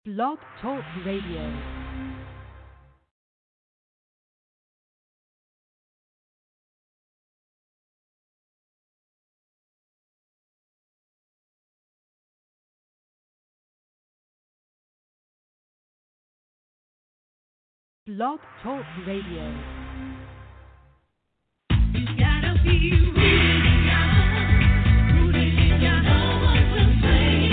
Blog Talk Radio. Blog Talk Radio. You gotta be rooted out, rooted in your know what to say.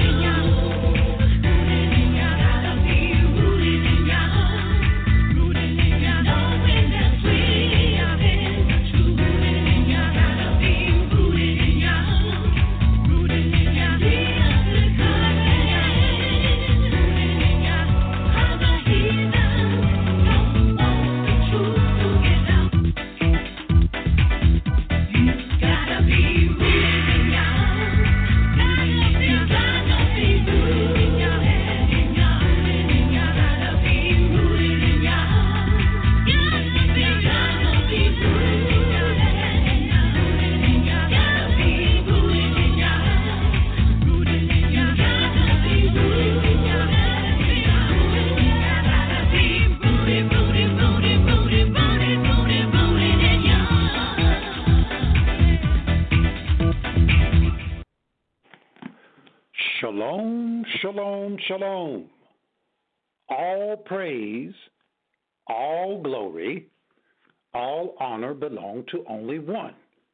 Shalom, shalom, shalom. All praise, all glory, all honor belong to only one,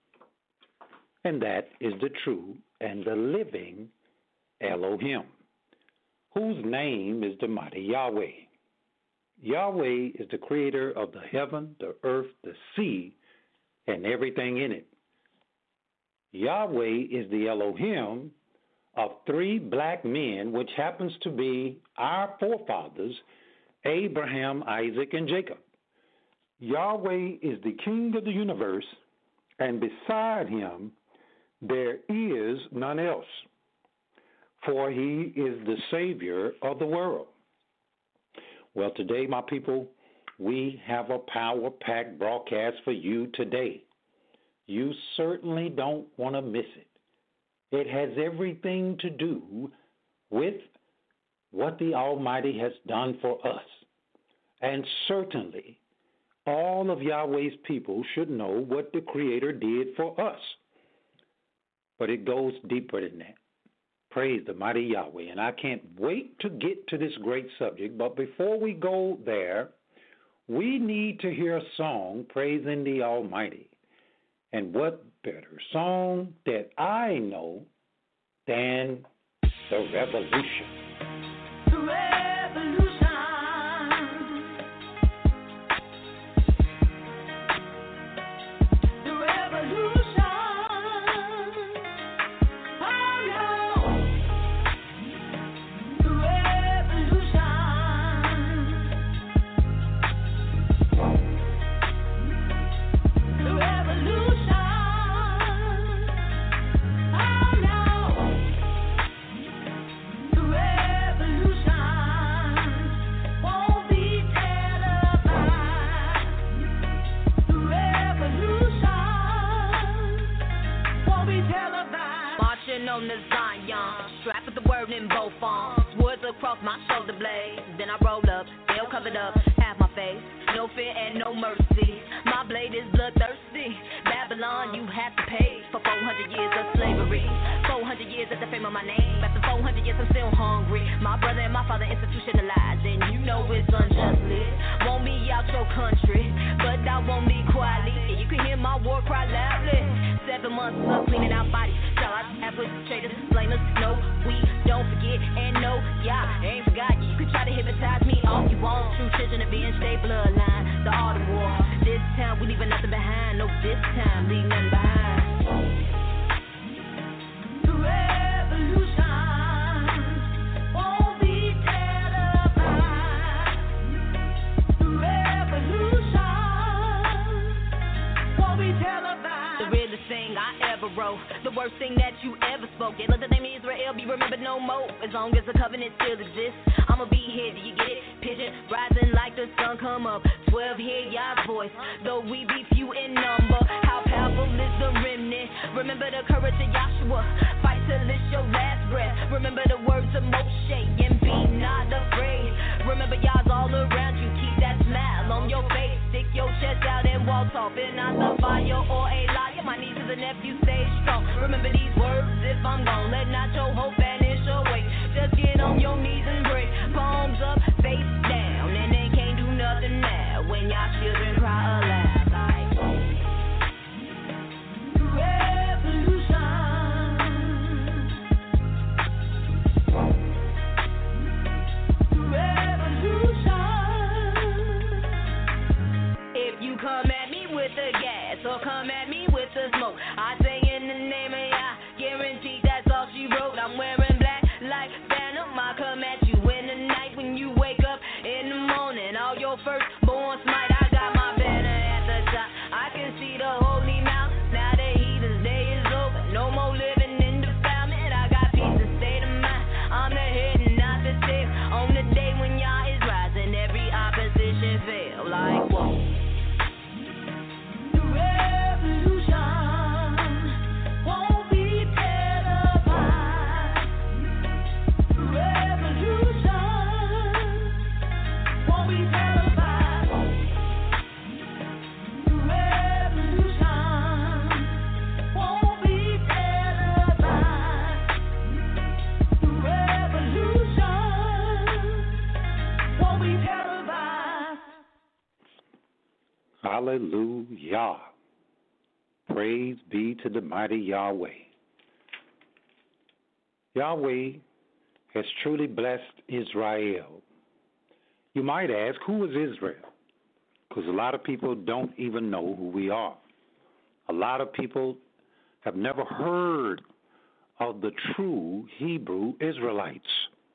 and that is the true and the living Elohim, whose name is the mighty Yahweh. Yahweh is the creator of the heaven, the earth, the sea, and everything in it. Yahweh is the Elohim of three black men, which happens to be our forefathers, Abraham, Isaac, and Jacob. Yahweh is the king of the universe, and beside him there is none else, for he is the Savior of the world. Well, today, my people, we have a power-packed broadcast for you today. You certainly don't want to miss it. It has everything to do with what the Almighty has done for us. And certainly, all of Yahweh's people should know what the Creator did for us. But it goes deeper than that. Praise the mighty Yahweh. And I can't wait to get to this great subject. But before we go there, we need to hear a song praising the Almighty. And what better song that I know than the Revolution? The Revolution. The Revolution. Oh no. The Revolution. The Revolution. On the Zion, strapped with the word in both arms, words across my shoulder blades. Then I roll up, veil covered up, half my face, no fear and no mercy. My blade is bloodthirsty. Babylon, you have to pay for 400 years of slavery. 400 years at the fame of my name. After 400 years, I'm still hungry. My brother and my father institutionalized, and you know it's unjustly. Want me out your country, but I want me quietly. And you can hear my war cry loudly. 7 months of cleaning out bodies. Charged, perpetrators, flamers. No, we don't forget. And no, yeah, I ain't forgot you. You can try to hypnotize me all you want. True children of being state bloodline. The autumn war. This time we leaving nothing behind. No, this time leave nothing behind. The revolution won't be televised. The revolution won't be televised. The realest thing I ever wrote, the worst thing that you ever spoke. They let the name Israel be remembered no more. As long as the covenant still exists, I'ma be here, do you get it? Pigeon rising like the sun come up. 12 hear Yah's voice, though we be few in number. How powerful is the remnant? Remember the courage of Joshua. Fight till it's your last breath. Remember the words of Moshe and be not afraid. Remember, y'all's all around you. Keep that smile on your face. Stick your chest out and walk off. And not the fire or a liar. My nieces and nephews stay strong. Remember these words if I'm gone. Let not your hope vanish away. Just get on your knees and pray. Palms up, face down. And they can't do nothing now. When y'all children cry aloud. Come at me with the gas or come at me with the smoke. I say in the name of Yah, guaranteed that's all she wrote. I'm wearing black like Phantom. I come at you in the night when you wake up in the morning. All your firstborn smite. I got my banner at the top. I can see the holy mountains. Now the heathen's day is over. No more living in defilement. I got peace and state of mind. I'm the head and not the tail. On the day when Yah is rising, every opposition fail. Like whoa. Hallelujah. Praise be to the mighty Yahweh. Yahweh has truly blessed Israel. You might ask, who is Israel? Because a lot of people don't even know who we are. A lot of people have never heard of the true Hebrew Israelites.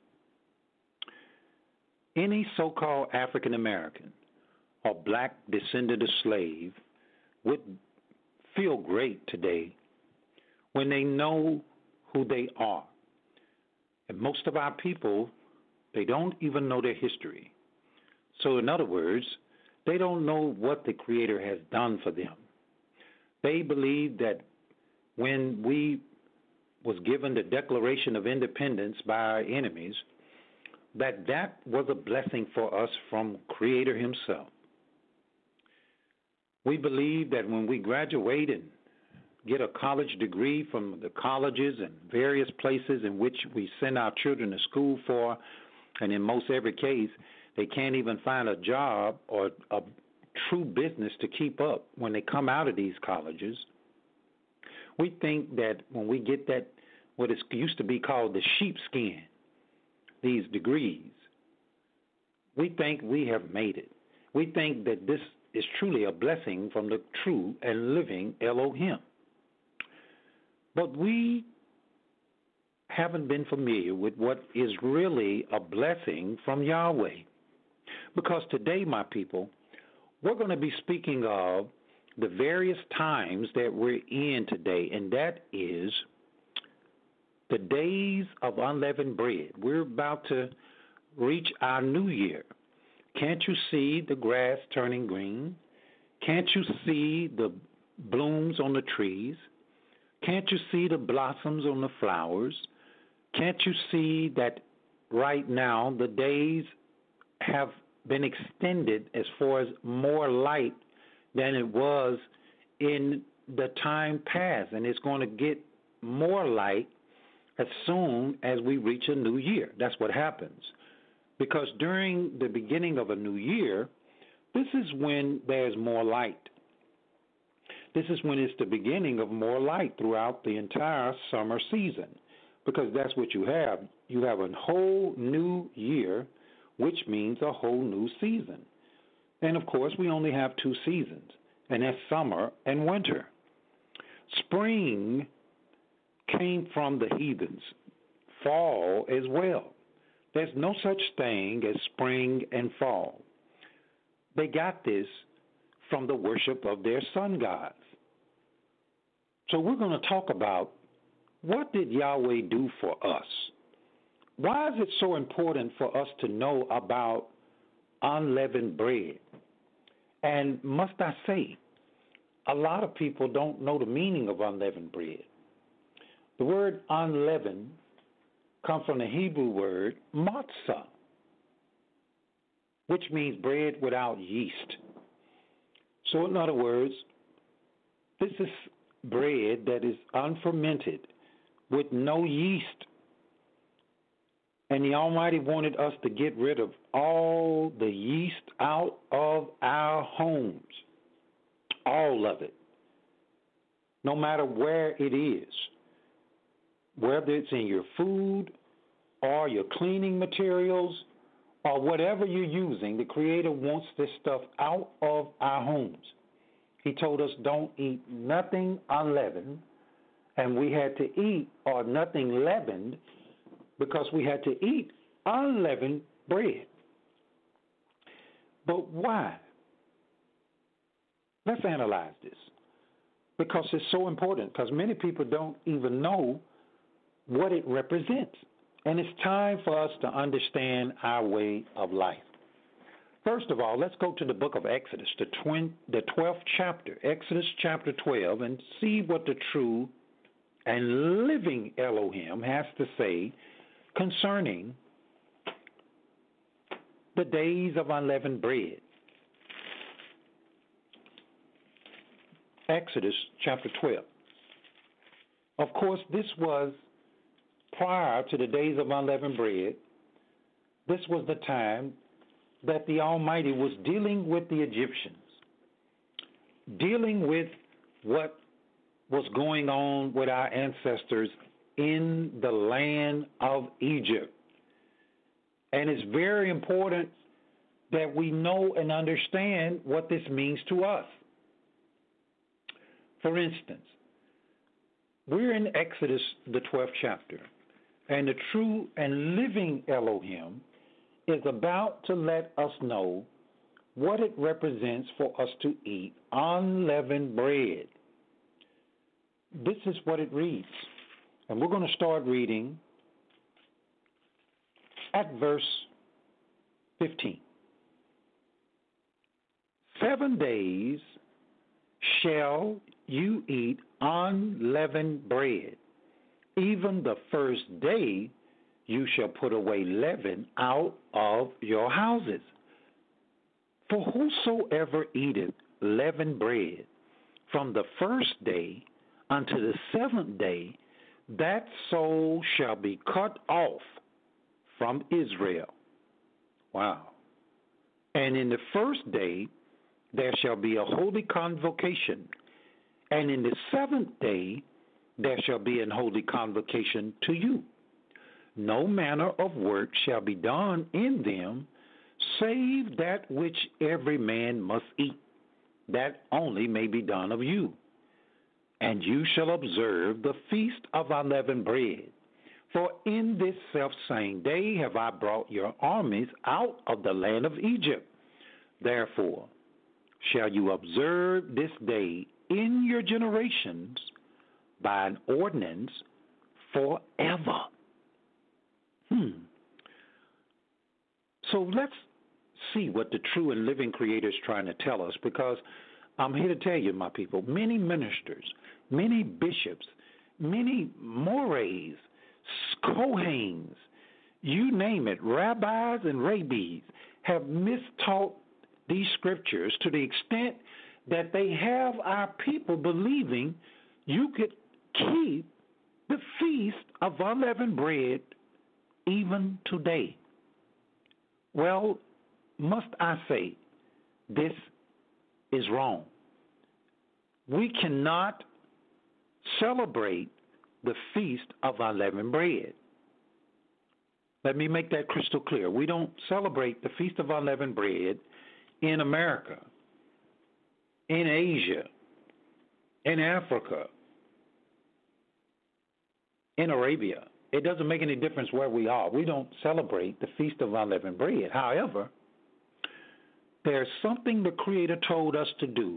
Any so-called African American or black descendant of slave would feel great today when they know who they are. And most of our people, they don't even know their history. So in other words, they don't know what the Creator has done for them. They believe that when we was given the Declaration of Independence by our enemies, that was a blessing for us from Creator Himself. We believe that when we graduate and get a college degree from the colleges and various places in which we send our children to school for, and in most every case, they can't even find a job or a true business to keep up when they come out of these colleges. We think that when we get that, what is used to be called the sheepskin, these degrees, we think we have made it. We think that this is truly a blessing from the true and living Elohim. But we haven't been familiar with what is really a blessing from Yahweh. Because today, my people, we're going to be speaking of the various times that we're in today, and that is the days of unleavened bread. We're about to reach our new year. Can't you see the grass turning green? Can't you see the blooms on the trees? Can't you see the blossoms on the flowers? Can't you see that right now the days have been extended as far as more light than it was in the time past, and it's going to get more light as soon as we reach a new year. That's what happens. Because during the beginning of a new year, this is when there's more light. This is when it's the beginning of more light throughout the entire summer season. Because that's what you have. You have a whole new year, which means a whole new season. And, of course, we only have two seasons, and that's summer and winter. Spring came from the heathens, fall as well. There's no such thing as spring and fall. They got this from the worship of their sun gods. So we're going to talk about what did Yahweh do for us? Why is it so important for us to know about unleavened bread? And must I say, a lot of people don't know the meaning of unleavened bread. The word unleavened comes from the Hebrew word matzah. which means bread without yeast. So, in other words, this is bread that is unfermented with no yeast. And the Almighty wanted us to get rid of all the yeast out of our homes, all of it, no matter where it is, whether it's in your food or your cleaning materials or whatever you're using. The Creator wants this stuff out of our homes. He told us don't eat nothing unleavened, and we had to eat or nothing leavened because we had to eat unleavened bread. But why? Let's analyze this, because it's so important, because many people don't even know what it represents. And it's time for us to understand our way of life. First of all, let's go to the book of Exodus, the 12th chapter, Exodus chapter 12, and see what the true and living Elohim has to say concerning the days of unleavened bread. Exodus chapter 12. Of course, this was prior to the days of unleavened bread. This was the time that the Almighty was dealing with the Egyptians, dealing with what was going on with our ancestors in the land of Egypt. And it's very important that we know and understand what this means to us. For instance, we're in Exodus, the 12th chapter, and the true and living Elohim is about to let us know what it represents for us to eat unleavened bread. This is what it reads. And we're going to start reading at verse 15. 7 days shall you eat unleavened bread. Even the first day you shall put away leaven out of your houses. For whosoever eateth leavened bread from the first day unto the 7th day, that soul shall be cut off from Israel. Wow. And in the first day there shall be a holy convocation, and in the 7th day there shall be an holy convocation to you. No manner of work shall be done in them, save that which every man must eat, that only may be done of you. And you shall observe the feast of unleavened bread. For in this selfsame day have I brought your armies out of the land of Egypt. Therefore shall you observe this day in your generations by an ordinance forever. So let's see what the true and living Creator is trying to tell us, because I'm here to tell you, my people, many ministers, many bishops, many mores, Kohanes, you name it, rabbis and rabbis, have mistaught these scriptures to the extent that they have our people believing you could keep the feast of unleavened bread even today. Well, must I say, this is wrong. We cannot celebrate the feast of unleavened bread. Let me make that crystal clear. We don't celebrate the feast of unleavened bread in America, in Asia, in Africa, in Arabia. It doesn't make any difference where we are. We don't celebrate the Feast of Unleavened Bread. However, there's something the Creator told us to do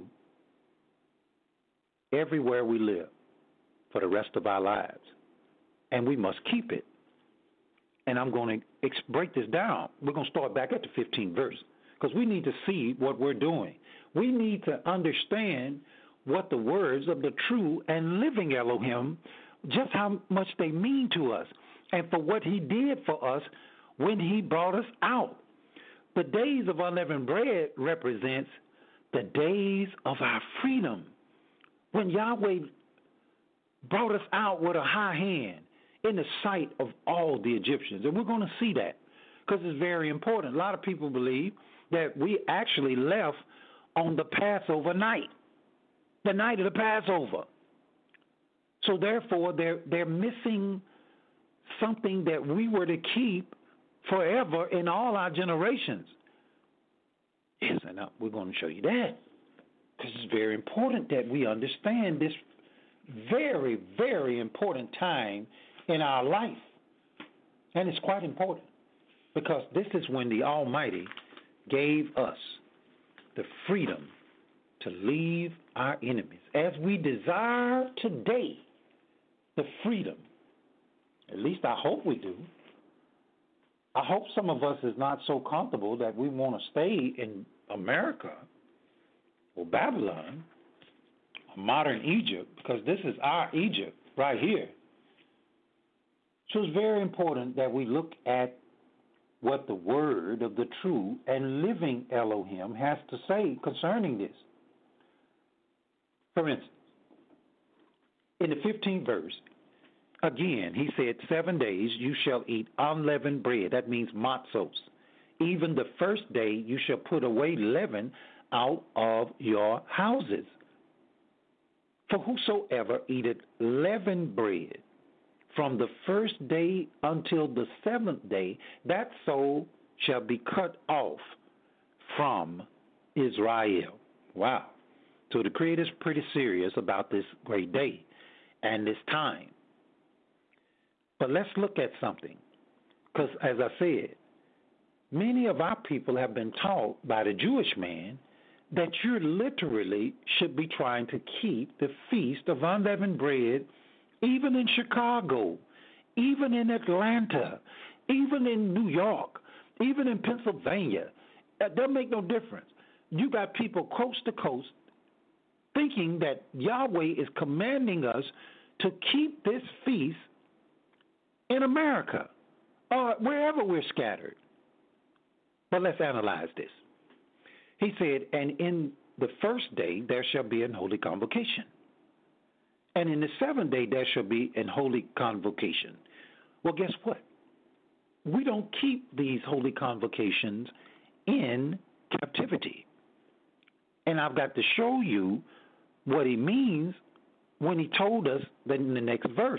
everywhere we live for the rest of our lives, and we must keep it. And I'm going to break this down. We're going to start back at the 15th verse, because we need to see what we're doing. We need to understand what the words of the true and living Elohim, just how much they mean to us, and for what he did for us when he brought us out. The days of unleavened bread represents the days of our freedom, when Yahweh brought us out with a high hand in the sight of all the Egyptians. And we're going to see that because it's very important. A lot of people believe that we actually left on the Passover night, the night of the Passover. So therefore, they're missing something that we were to keep forever in all our generations. Yes, and we're going to show you that because it's very important that we understand this very, very important time in our life. And it's quite important because this is when the Almighty gave us the freedom to leave our enemies. As we desire today the freedom, at least I hope we do. I hope some of us is not so comfortable that we want to stay in America or Babylon or modern Egypt, because this is our Egypt right here. So it's very important that we look at what the word of the true and living Elohim has to say concerning this. For instance, in the 15th verse, again, he said, 7 days you shall eat unleavened bread. That means matzos. Even the first day you shall put away leaven out of your houses. For whosoever eateth leavened bread from the first day until the 7th day, that soul shall be cut off from Israel. Wow. So the Creator's pretty serious about this great day and this time. But let's look at something, because as I said, many of our people have been taught by the Jewish man that you literally should be trying to keep the Feast of Unleavened Bread even in Chicago, even in Atlanta, even in New York, even in Pennsylvania. That doesn't make no difference. You got people coast to coast thinking that Yahweh is commanding us to keep this feast in America or wherever we're scattered. But let's analyze this. He said, and in the first day there shall be an holy convocation. And in the 7th day there shall be an holy convocation. Well, guess what? We don't keep these holy convocations in captivity. And I've got to show you what he means when he told us that in the next verse,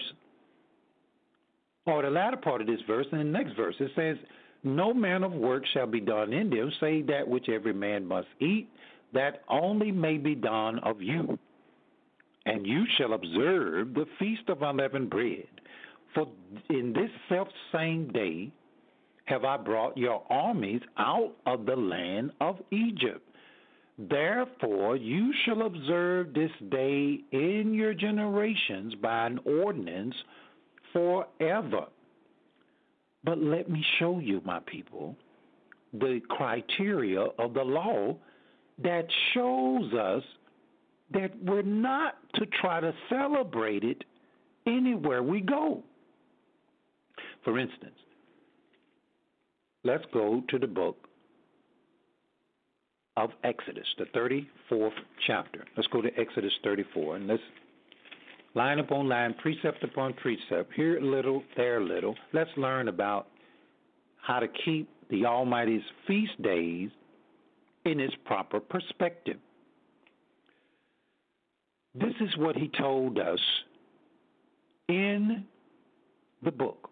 or the latter part of this verse, in the next verse, it says, no man of work shall be done in them, save that which every man must eat, that only may be done of you. And you shall observe the feast of unleavened bread. For in this selfsame day have I brought your armies out of the land of Egypt. Therefore you shall observe this day in your generations by an ordinance forever. But let me show you, my people, the criteria of the law that shows us that we're not to try to celebrate it anywhere we go. For instance, let's go to the book of Exodus, the 34th chapter. Let's go to Exodus 34, and let's line upon line, precept upon precept, here a little, there a little. Let's learn about how to keep the Almighty's feast days in its proper perspective. This is what he told us in the book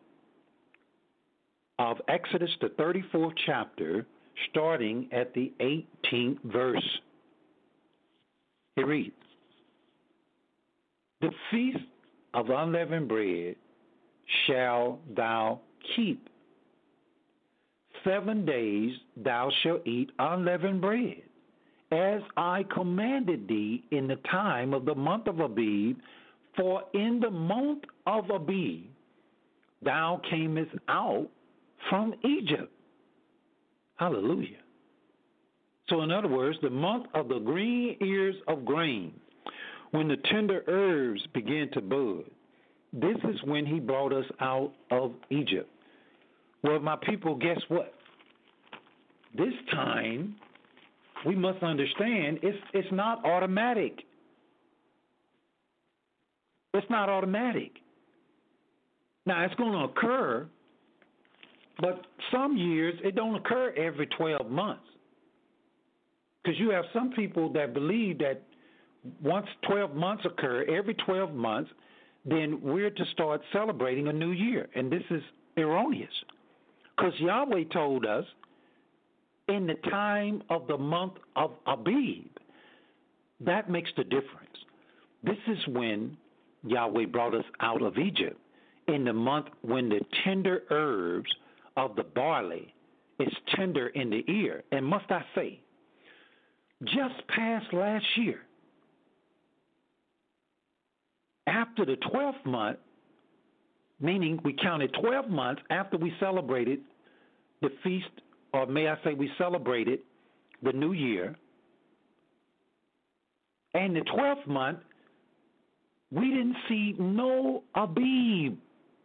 of Exodus, the 34th chapter, starting at the 18th verse. It reads, the feast of unleavened bread shall thou keep. 7 days thou shalt eat unleavened bread, as I commanded thee in the time of the month of Abib, for in the month of Abib thou camest out from Egypt. Hallelujah. So in other words, the month of the green ears of grain, when the tender herbs begin to bud, this is when he brought us out of Egypt. Well, my people, guess what? this time we must understand it's not automatic. It's not automatic. Now, it's going to occur, but some years it don't occur every 12 months. Because you have some people that believe that once 12 months occur, every 12 months, then we're to start celebrating a new year. And this is erroneous. Because Yahweh told us in the time of the month of Abib, that makes the difference. This is when Yahweh brought us out of Egypt, in the month when the tender herbs of the barley is tender in the ear. And must I say, just past last year, after the 12th month, meaning we counted 12 months after we celebrated the feast, or may I say we celebrated the new year, and the 12th month, we didn't see no Abib.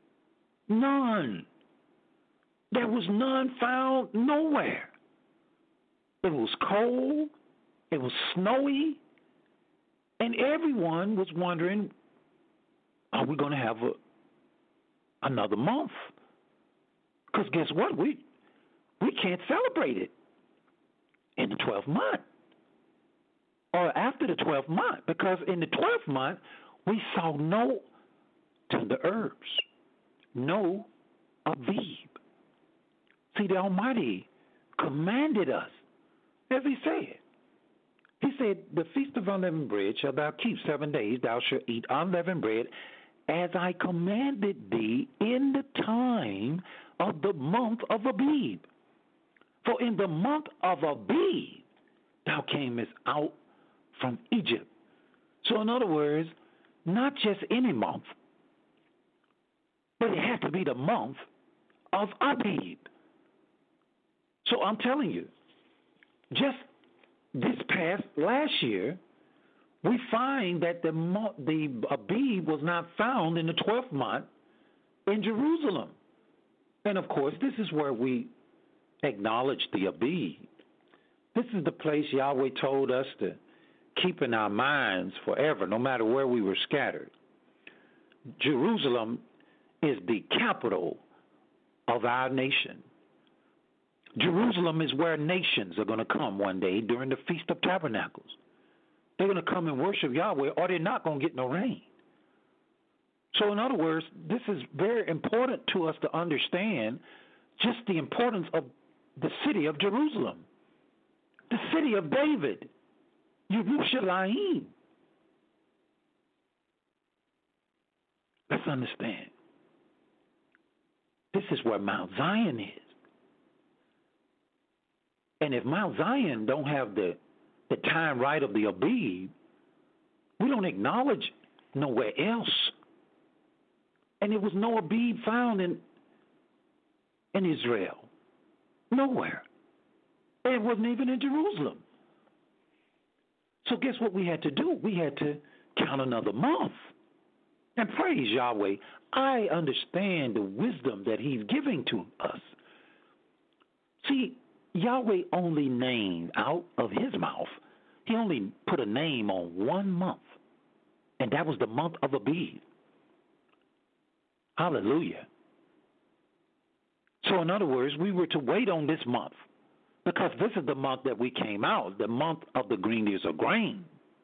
None. There was none found nowhere. It was cold. It was snowy. And everyone was wondering, are we going to have another month? Because guess what? We can't celebrate it in the 12th month or after the 12th month, because in the 12th month, we saw no tender herbs, no Abib. See, the Almighty commanded us, as He said. He said, the Feast of Unleavened Bread shalt thou keep 7 days. Thou shalt eat unleavened bread, as I commanded thee in the time of the month of Abib. For in the month of Abib thou camest out from Egypt. So in other words, not just any month, but it had to be the month of Abib. So I'm telling you, just this past last year, we find that the Abib was not found in the 12th month in Jerusalem. And of course, this is where we acknowledge the Abib. This is the place Yahweh told us to keep in our minds forever, no matter where we were scattered. Jerusalem is the capital of our nation. Jerusalem is where nations are going to come one day during the Feast of Tabernacles. They're going to come and worship Yahweh, or they're not going to get no rain. So in other words, this is very important to us to understand just the importance of the city of Jerusalem, the city of David, Yerushalayim. Let's understand. This is where Mount Zion is. And if Mount Zion don't have the time right of the Abib, we don't acknowledge nowhere else. And there was no Abib found in Israel. Nowhere. It wasn't even in Jerusalem. So guess what we had to do? We had to count another month. And praise Yahweh, I understand the wisdom that He's giving to us. See, Yahweh only named out of His mouth, He only put a name on 1 month, and that was the month of Abib. Hallelujah. So in other words, we were to wait on this month, because this is the month that we came out, the month of the green ears of grain.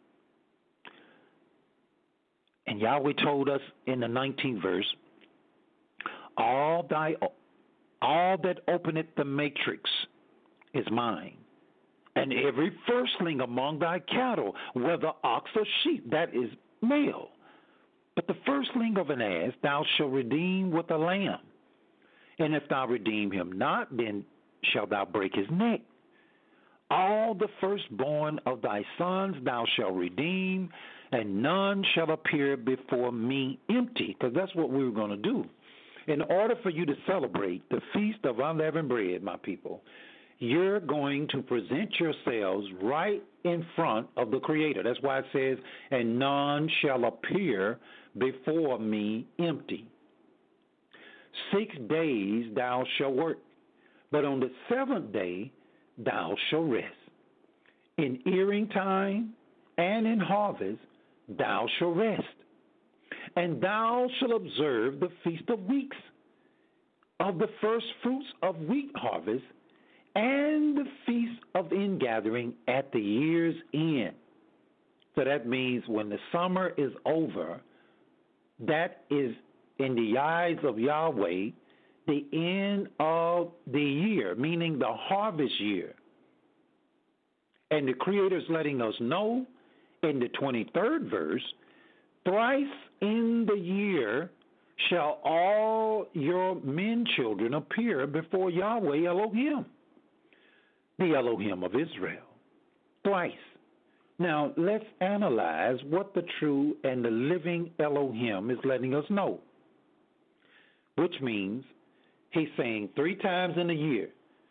And Yahweh told us in the 19th verse, all that openeth the matrix is mine, and every firstling among thy cattle, whether ox or sheep, that is male. But the firstling of an ass thou shalt redeem with a lamb. And if thou redeem him not, then shalt thou break his neck. All the firstborn of thy sons thou shalt redeem, and none shall appear before me empty. Because that's what we were going to do. In order for you to celebrate the Feast of Unleavened Bread, my people, you're going to present yourselves right in front of the Creator. That's why it says, and none shall appear before me empty. 6 days thou shalt work, but on the 7th day thou shalt rest. In earing time and in harvest thou shalt rest. And thou shalt observe the feast of weeks, of the first fruits of wheat harvest, and the feast of ingathering at the year's end. So that means when the summer is over, that is in the eyes of Yahweh the end of the year, meaning the harvest year. And the Creator is letting us know in the 23rd verse, thrice in the year shall all your men children appear before Yahweh Elohim, the Elohim of Israel. Thrice. Now, let's analyze what the true and the living Elohim is letting us know, which means he's saying 3 times in a year.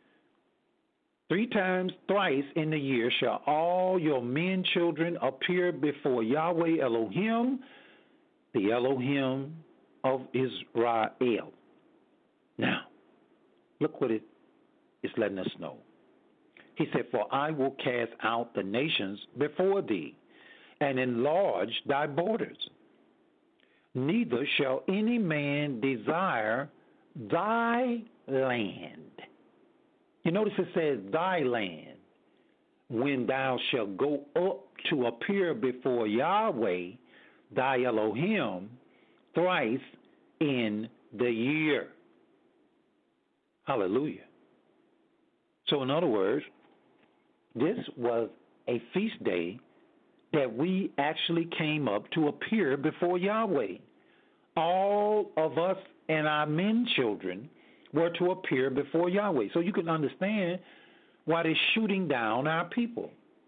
3 times, thrice in the year shall all your men children appear before Yahweh Elohim, the Elohim of Israel. Now, look what it is letting us know. He said, for I will cast out the nations before thee, and enlarge thy borders. Neither shall any man desire thy land. You notice it says thy land, when thou shalt go up to appear before Yahweh, thy Elohim, thrice in the year. Hallelujah. So in other words, this was a feast day that we actually came up to appear before Yahweh. All of us and our men children were to appear before Yahweh. So you can understand why they're shooting down our people.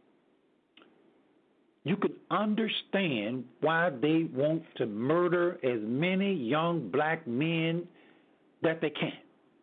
You can understand why they want to murder as many young black men that they can.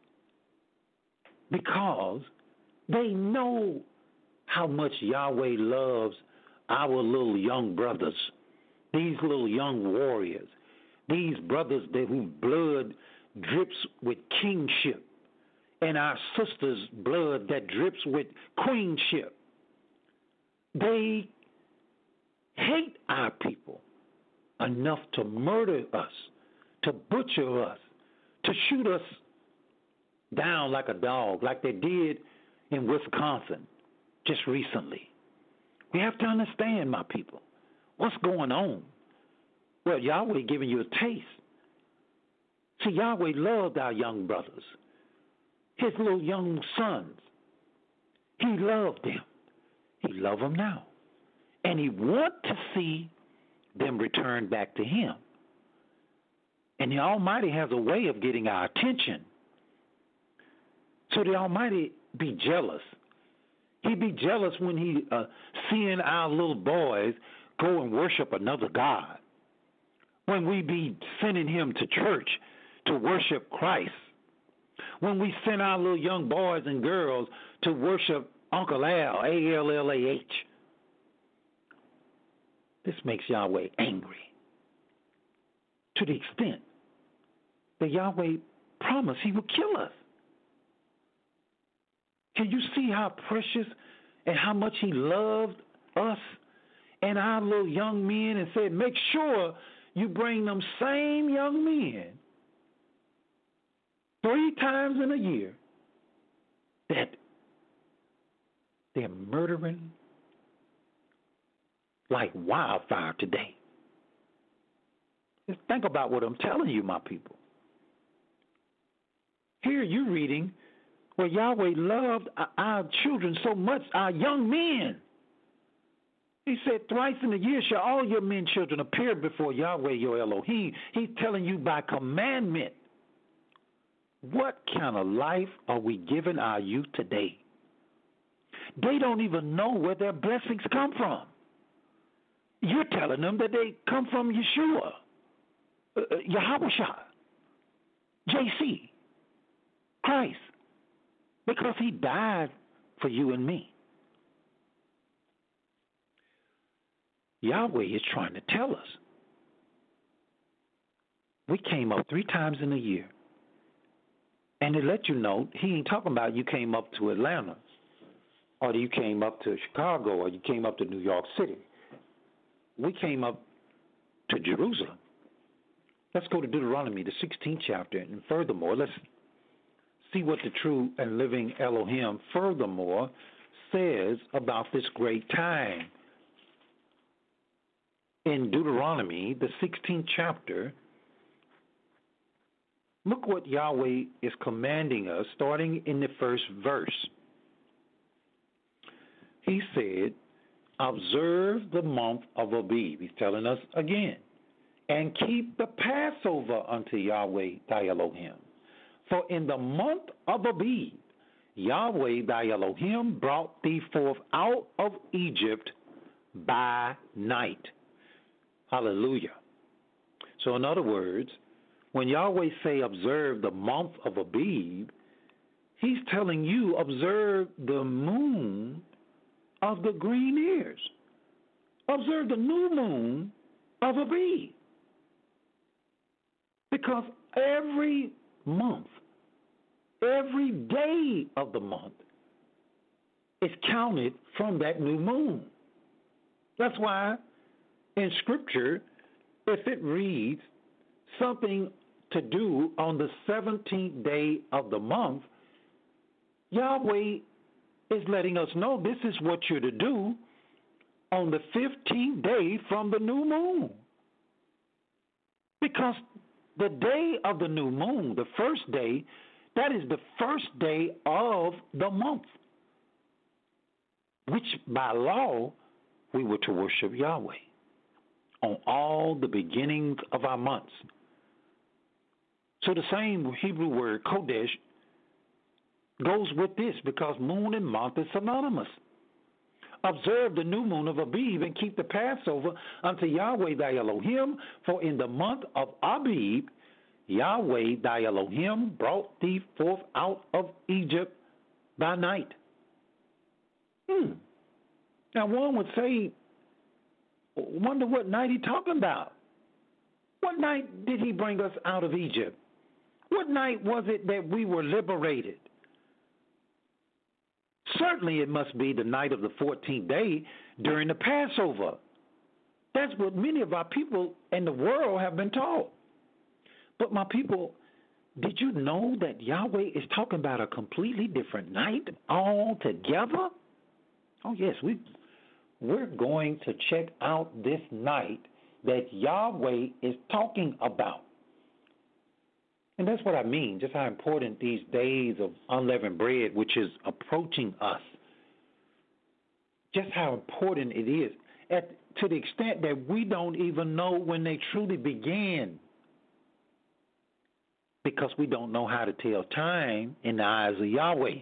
Because they know how much Yahweh loves our little young brothers, these little young warriors, these brothers whose blood drips with kingship, and our sisters' blood that drips with queenship. They hate our people enough to murder us, to butcher us, to shoot us down like a dog, like they did in Wisconsin just recently. We have to understand, my people, what's going on. Well, Yahweh giving you a taste. See, Yahweh loved our young brothers, his little young sons. He loved them. He loves them now. And he wants to see them return back to him. And the Almighty has a way of getting our attention. So the Almighty be jealous. He be jealous when he seeing our little boys go and worship another God. When we be sending him to church to worship Christ. When we send our little young boys and girls to worship Uncle Al, A-L-L-A-H. This makes Yahweh angry. To the extent that Yahweh promised he would kill us. Can you see how precious and how much he loved us and our little young men, and said, make sure you bring them same young men 3 times in a year that they're murdering like wildfire today. Just think about what I'm telling you, my people. Here you're reading where Yahweh loved our children so much, our young men. He said, thrice in a year shall all your men children appear before Yahweh your Elohim. He's telling you by commandment. What kind of life are we giving our youth today? They don't even know where their blessings come from. You're telling them that they come from Yeshua, Yahushua, JC, Christ, because he died for you and me. Yahweh is trying to tell us. We came up 3 times in a year. And to let you know, he ain't talking about you came up to Atlanta or you came up to Chicago, or you came up to New York City. We came up to Jerusalem. Let's go to Deuteronomy, the 16th chapter, and furthermore, let's see what the true and living Elohim furthermore says about this great time. In Deuteronomy, the 16th chapter, look what Yahweh is commanding us, starting in the first verse. He said, observe the month of Abib. He's telling us again. And keep the Passover unto Yahweh thy Elohim. For in the month of Abib, Yahweh thy Elohim brought thee forth out of Egypt by night. Hallelujah. So in other words, when Yahweh say observe the month of Abib, he's telling you observe the moon of the green ears. Observe the new moon of Abib. Because every month, every day of the month is counted from that new moon. That's why in Scripture, if it reads something to do on the 17th day of the month, Yahweh is letting us know this is what you're to do on the 15th day from the new moon. Because the day of the new moon, the first day, that is the first day of the month, which by law we were to worship Yahweh on all the beginnings of our months. So the same Hebrew word, Kodesh, goes with this because moon and month is synonymous. Observe the new moon of Abib and keep the Passover unto Yahweh thy Elohim, for in the month of Abib, Yahweh thy Elohim brought thee forth out of Egypt by night. Now one would say, wonder what night he's talking about. What night did he bring us out of Egypt? What night was it that we were liberated? Certainly it must be the night of the 14th day during the Passover. That's what many of our people in the world have been taught. But my people, did you know that Yahweh is talking about a completely different night altogether? Oh, yes, we're going to check out this night that Yahweh is talking about. And that's what I mean, just how important these days of unleavened bread, which is approaching us, just how important it is, to the extent that we don't even know when they truly began, because we don't know how to tell time in the eyes of Yahweh.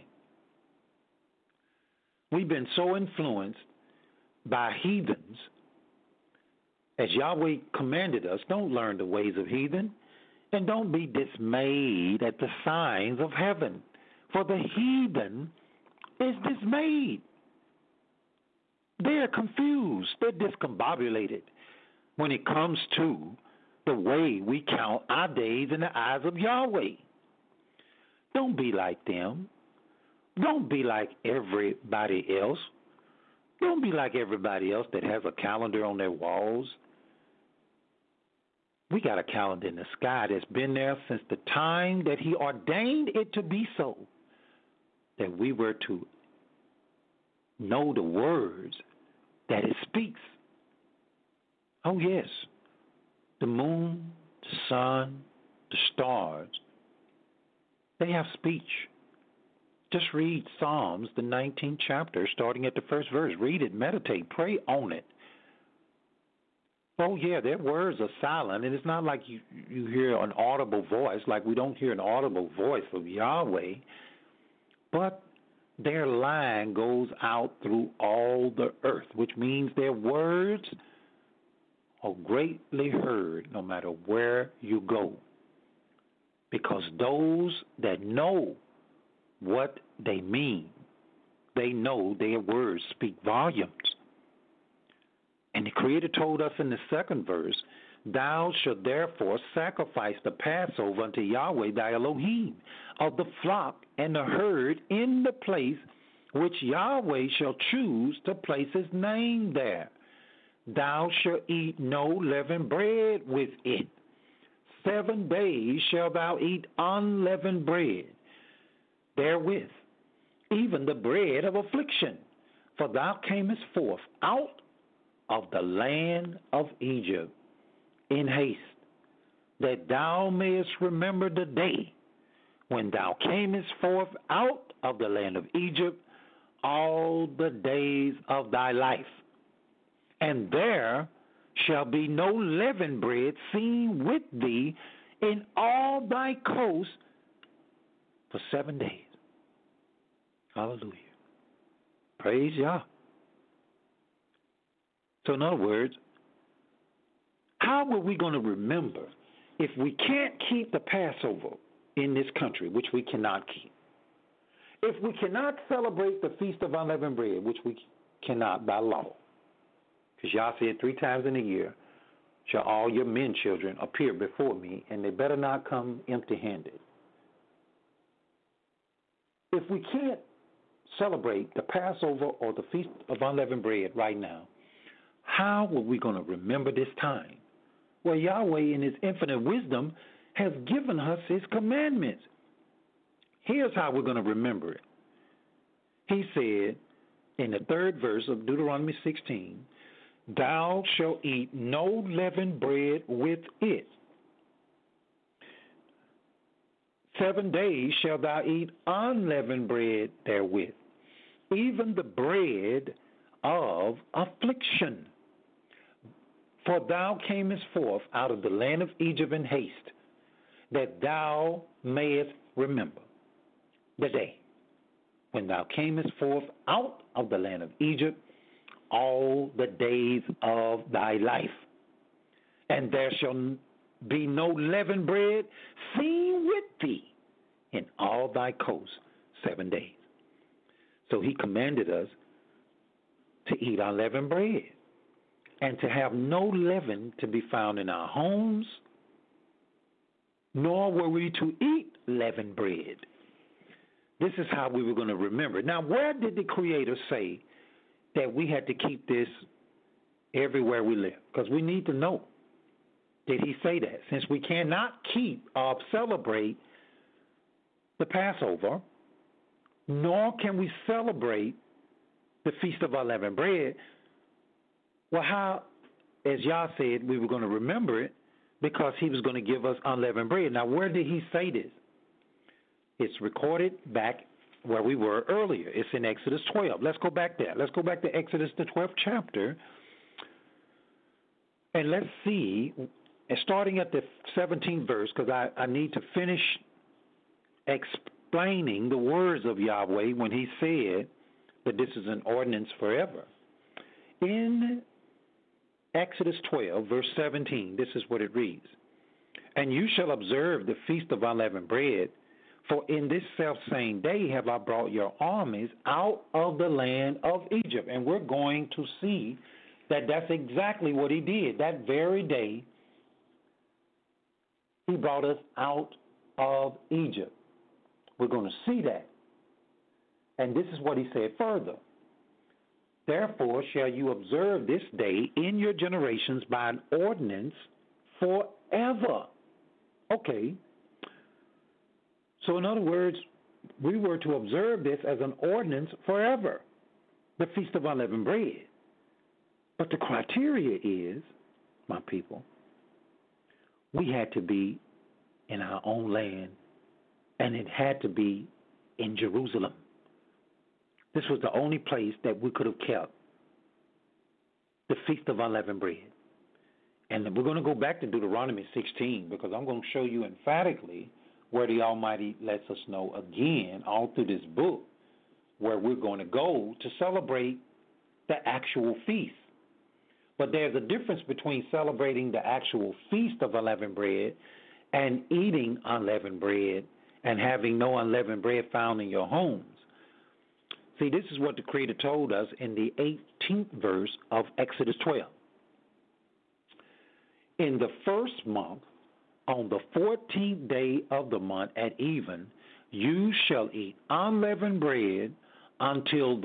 We've been so influenced by heathens, as Yahweh commanded us, don't learn the ways of heathen. And don't be dismayed at the signs of heaven, for the heathen is dismayed. They're confused. They're discombobulated when it comes to the way we count our days in the eyes of Yahweh. Don't be like them. Don't be like everybody else. Don't be like everybody else that has a calendar on their walls. We got a calendar in the sky that's been there since the time that he ordained it to be so, that we were to know the words that it speaks. Oh, yes, the moon, the sun, the stars, they have speech. Just read Psalms, the 19th chapter, starting at the first verse. Read it, meditate, pray on it. Oh, yeah, their words are silent, and it's not like you hear an audible voice, like we don't hear an audible voice of Yahweh, but their line goes out through all the earth, which means their words are greatly heard no matter where you go, because those that know what they mean, they know their words speak volumes. And the Creator told us in the second verse, thou shalt therefore sacrifice the Passover unto Yahweh thy Elohim of the flock and the herd in the place which Yahweh shall choose to place his name there. Thou shalt eat no leavened bread with it. 7 days shalt thou eat unleavened bread therewith, even the bread of affliction. For thou camest forth out of the land of Egypt in haste, that thou mayest remember the day when thou camest forth out of the land of Egypt all the days of thy life. And there shall be no leavened bread seen with thee in all thy coasts for 7 days. Hallelujah. Praise Yah. So in other words, how are we going to remember if we can't keep the Passover in this country, which we cannot keep? If we cannot celebrate the Feast of Unleavened Bread, which we cannot by law, because Yah said 3 times in a year shall all your men children appear before me, and they better not come empty-handed. If we can't celebrate the Passover or the Feast of Unleavened Bread right now, how are we going to remember this time? Well, Yahweh in his infinite wisdom has given us his commandments. Here's how we're going to remember it. He said in the 3rd verse of Deuteronomy 16, thou shalt eat no leavened bread with it. 7 days shalt thou eat unleavened bread therewith, even the bread of affliction. For thou camest forth out of the land of Egypt in haste, that thou mayest remember the day when thou camest forth out of the land of Egypt all the days of thy life. And there shall be no leavened bread seen with thee in all thy coasts 7 days. So he commanded us to eat unleavened bread and to have no leaven to be found in our homes, nor were we to eat leavened bread. This is how we were going to remember. Now, where did the Creator say that we had to keep this everywhere we live? Because we need to know. Did he say that? Since we cannot keep or celebrate the Passover, nor can we celebrate the Feast of Unleavened Bread, well, how, as Yah said, we were going to remember it because he was going to give us unleavened bread. Now, where did he say this? It's recorded back where we were earlier. It's in Exodus 12. Let's go back there. Let's go back to Exodus, the 12th chapter, and let's see, and starting at the 17th verse, because I need to finish explaining the words of Yahweh when he said that this is an ordinance forever. In Exodus 12, verse 17, this is what it reads. And you shall observe the Feast of Unleavened Bread, for in this selfsame day have I brought your armies out of the land of Egypt. And we're going to see that that's exactly what he did. That very day, he brought us out of Egypt. We're going to see that. And this is what he said further. Therefore shall you observe this day in your generations by an ordinance forever. Okay. So in other words, we were to observe this as an ordinance forever, the Feast of Unleavened Bread. But the criteria is, my people, we had to be in our own land, and it had to be in Jerusalem. This was the only place that we could have kept the Feast of Unleavened Bread. And we're going to go back to Deuteronomy 16 because I'm going to show you emphatically where the Almighty lets us know again all through this book where we're going to go to celebrate the actual feast. But there's a difference between celebrating the actual Feast of Unleavened Bread and eating unleavened bread and having no unleavened bread found in your homes. See, this is what the Creator told us in the 18th verse of Exodus 12. In the first month, on the 14th day of the month at even, you shall eat unleavened bread until the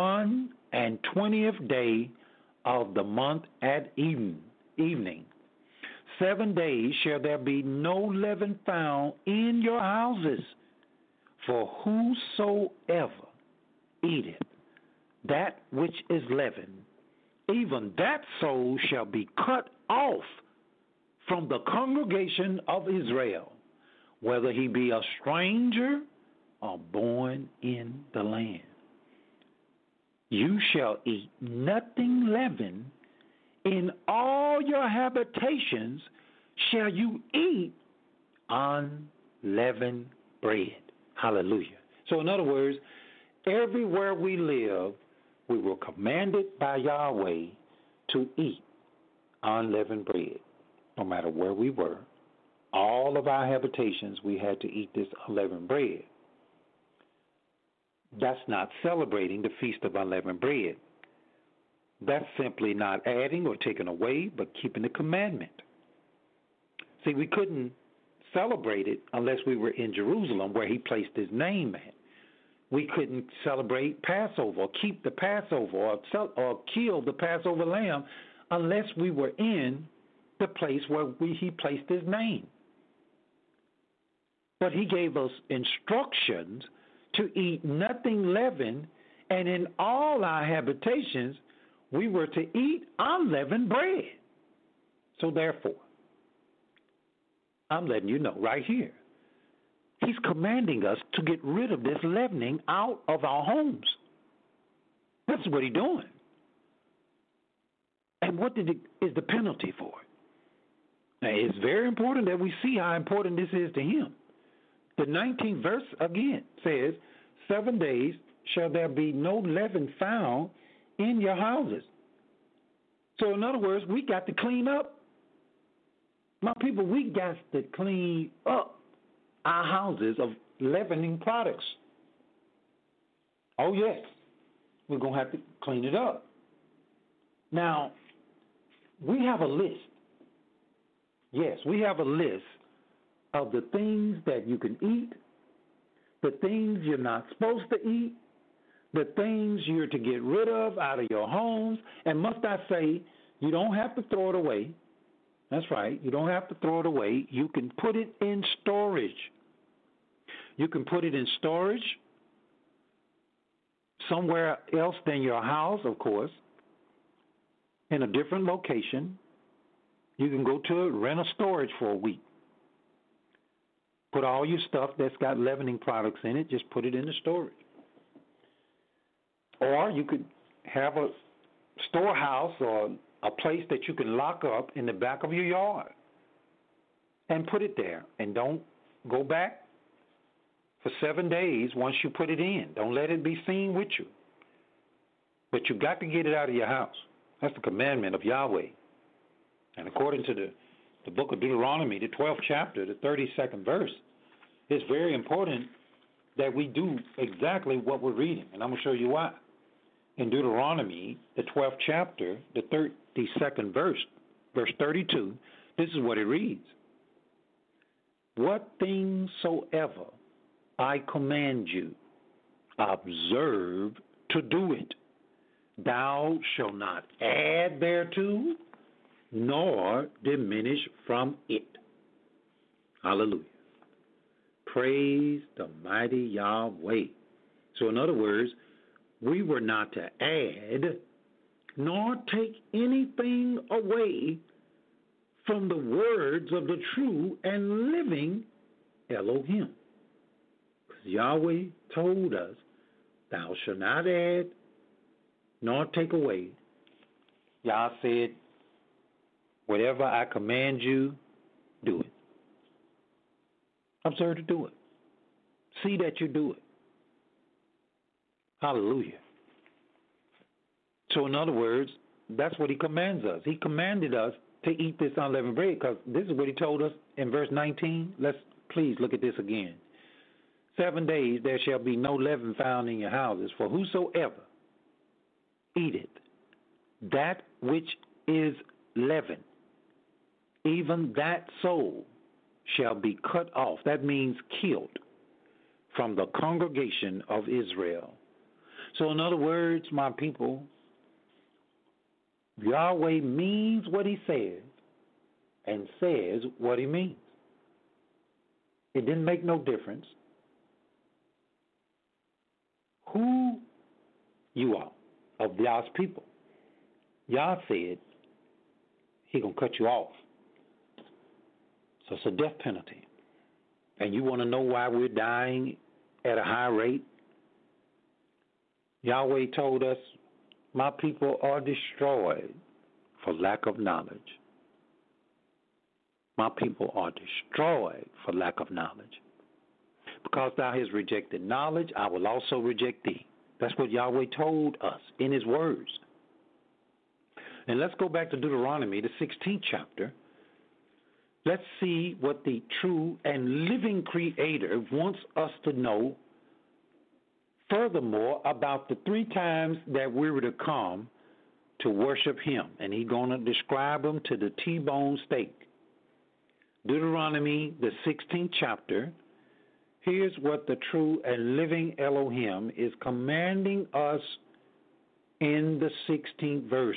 21st day of the month at evening. 7 days shall there be no leaven found in your houses, for whosoever eateth that which is leavened, even that soul shall be cut off from the congregation of Israel, whether he be a stranger or born in the land. You shall eat nothing leavened. In all your habitations shall you eat unleavened bread. Hallelujah. So in other words, everywhere we live, we were commanded by Yahweh to eat unleavened bread. No matter where we were, all of our habitations, we had to eat this unleavened bread. That's not celebrating the Feast of Unleavened Bread. That's simply not adding or taking away, but keeping the commandment. See, we couldn't celebrate it unless we were in Jerusalem, where he placed his name at. We couldn't celebrate Passover or keep the Passover or kill the Passover lamb unless we were in the place where he placed his name. But he gave us instructions to eat nothing leavened, and in all our habitations we were to eat unleavened bread. So therefore, I'm letting you know right here, he's commanding us to get rid of this leavening out of our homes. That's what he's doing. And what is the penalty for it? Now, it's very important that we see how important this is to him. The 19th verse again says, 7 days shall there be no leaven found in your houses. So in other words, we got to clean up. My people, we got to clean up our houses of leavening products. Oh, yes. We're going to have to clean it up. Now, we have a list. Yes, we have a list of the things that you can eat, the things you're not supposed to eat, the things you're to get rid of out of your homes. And must I say, you don't have to throw it away. That's right. You don't have to throw it away. You can put it in storage. You can put it in storage somewhere else than your house, of course, in a different location. You can go to rent a storage for a week. Put all your stuff that's got leavening products in it, just put it in the storage. Or you could have a storehouse or a place that you can lock up in the back of your yard and put it there. And don't go back for 7 days once you put it in. Don't let it be seen with you. But you got to get it out of your house. That's the commandment of Yahweh. And according to the book of Deuteronomy, the 12th chapter, the 32nd verse, it's very important that we do exactly what we're reading. And I'm going to show you why. In Deuteronomy, the 12th chapter, the 32nd verse, verse 32, this is what it reads. What things soever I command you, observe to do it. Thou shalt not add thereto, nor diminish from it. Hallelujah. Praise the mighty Yahweh. So in other words, we were not to add nor take anything away from the words of the true and living Elohim. Because Yahweh told us, thou shalt not add nor take away. Yah said, whatever I command you, do it. Observe to do it. See that you do it. Hallelujah. So in other words, that's what he commands us. He commanded us to eat this unleavened bread because this is what he told us in verse 19. Let's please look at this again. 7 days there shall be no leaven found in your houses, for whosoever eateth that which is leavened, even that soul shall be cut off. That means killed from the congregation of Israel. So, in other words, my people, Yahweh means what he says and says what he means. It didn't make no difference who you are of Yah's people. Yah said he going to cut you off. So it's a death penalty. And you want to know why we're dying at a high rate? Yahweh told us, my people are destroyed for lack of knowledge. My people are destroyed for lack of knowledge. Because thou hast rejected knowledge, I will also reject thee. That's what Yahweh told us in his words. And let's go back to Deuteronomy, the 16th chapter. Let's see what the true and living Creator wants us to know. Furthermore, about the 3 times that we were to come to worship him. And he's going to describe them to the T-bone steak. Deuteronomy, the 16th chapter. Here's what the true and living Elohim is commanding us in the 16th verse.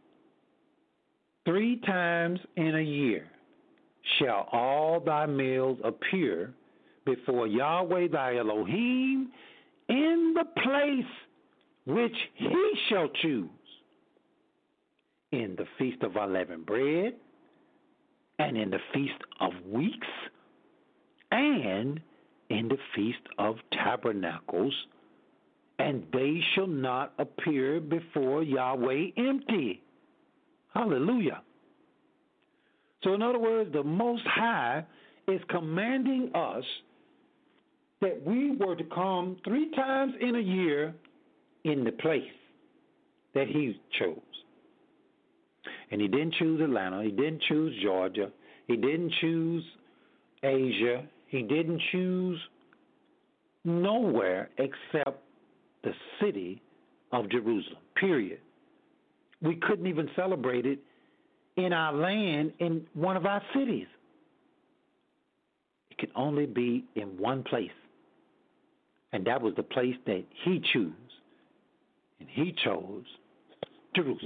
3 times in a year shall all thy males appear before Yahweh thy Elohim in the place which he shall choose, in the feast of unleavened bread, and in the feast of weeks, and in the feast of tabernacles, and they shall not appear before Yahweh empty. Hallelujah. So in other words, the Most High is commanding us that we were to come 3 times in a year in the place that he chose. And he didn't choose Atlanta. He didn't choose Georgia. He didn't choose Asia. He didn't choose nowhere except the city of Jerusalem, period. We couldn't even celebrate it in our land in one of our cities. It could only be in one place. And that was the place that he chose. And he chose Jerusalem.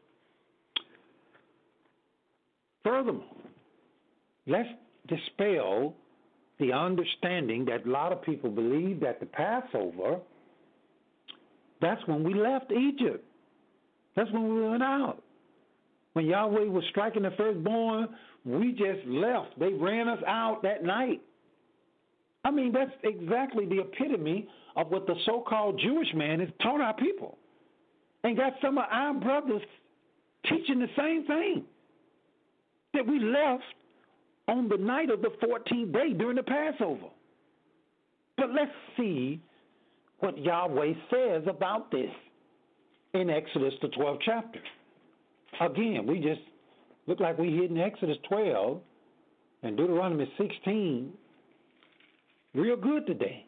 Furthermore, let's dispel the understanding that a lot of people believe that the Passover, that's when we left Egypt. That's when we went out. When Yahweh was striking the firstborn, we just left. They ran us out that night. I mean, that's exactly the epitome of what the so-called Jewish man has taught our people. And got some of our brothers teaching the same thing. That we left on the night of the 14th day during the Passover. But let's see what Yahweh says about this in Exodus, the 12th chapter. Again, we just look like we hit in Exodus 12 and Deuteronomy 16 real good today.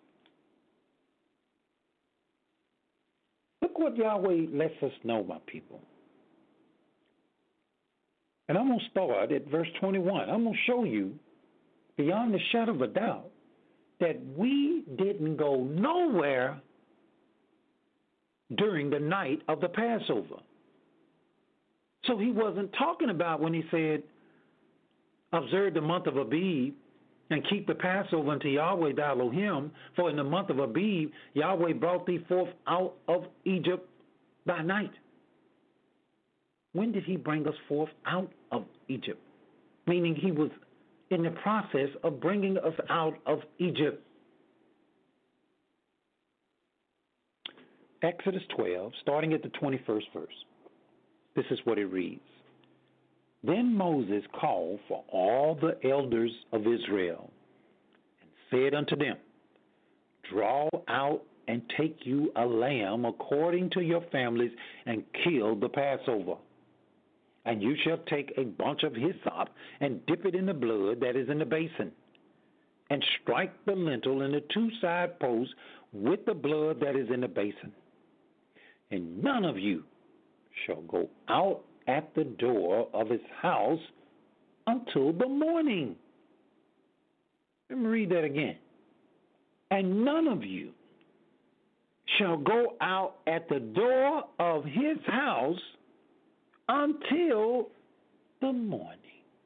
Look what Yahweh lets us know, my people. And I'm going to start at verse 21. I'm going to show you, beyond the shadow of a doubt, that we didn't go nowhere during the night of the Passover. So he wasn't talking about when he said, observe the month of Abib and keep the Passover unto Yahweh thy Elohim, for in the month of Abib Yahweh brought thee forth out of Egypt by night. When did he bring us forth out of Egypt? Meaning he was in the process of bringing us out of Egypt. Exodus 12, starting at the 21st verse. This is what it reads. Then Moses called for all the elders of Israel and said unto them, draw out and take you a lamb according to your families and kill the Passover. And you shall take a bunch of hyssop and dip it in the blood that is in the basin, and strike the lintel and the 2 side posts with the blood that is in the basin. And none of you shall go out at the door of his house until the morning. Let me read that again. And none of you shall go out at the door of his house until the morning.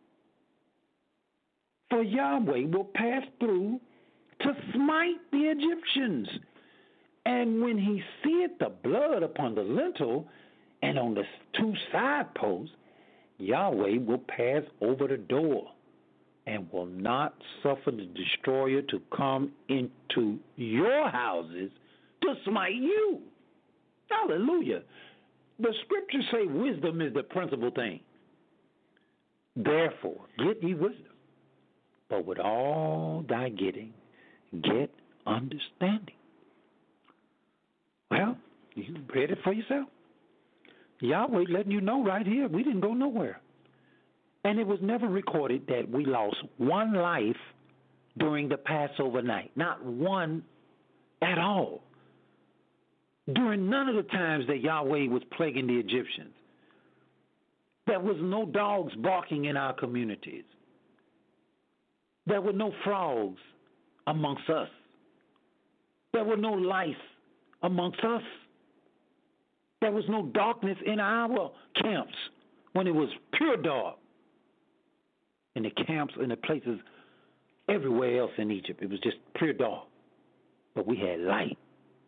For Yahweh will pass through to smite the Egyptians. And when he seeth the blood upon the lintel and on the two side posts, Yahweh will pass over the door and will not suffer the destroyer to come into your houses to smite you. Hallelujah. The scriptures say wisdom is the principal thing. Therefore, get ye wisdom. But with all thy getting, get understanding. Well, you read it for yourself. Yahweh letting you know right here, we didn't go nowhere. And it was never recorded that we lost one life during the Passover night. Not one at all. During none of the times that Yahweh was plaguing the Egyptians, there was no dogs barking in our communities. There were no frogs amongst us. There were no lice amongst us. There was no darkness in our camps when it was pure dark. In the camps, in the places everywhere else in Egypt, it was just pure dark. But we had light.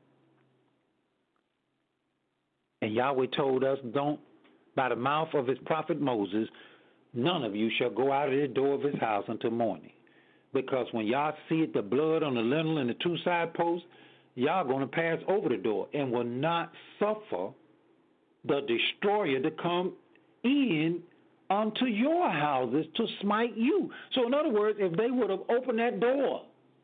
And Yahweh told us, don't, by the mouth of his prophet Moses, none of you shall go out of the door of his house until morning. Because when y'all see the blood on the lintel and the two side posts, y'all going to pass over the door and will not suffer the destroyer to come in unto your houses to smite you. So in other words, if they would have opened that door,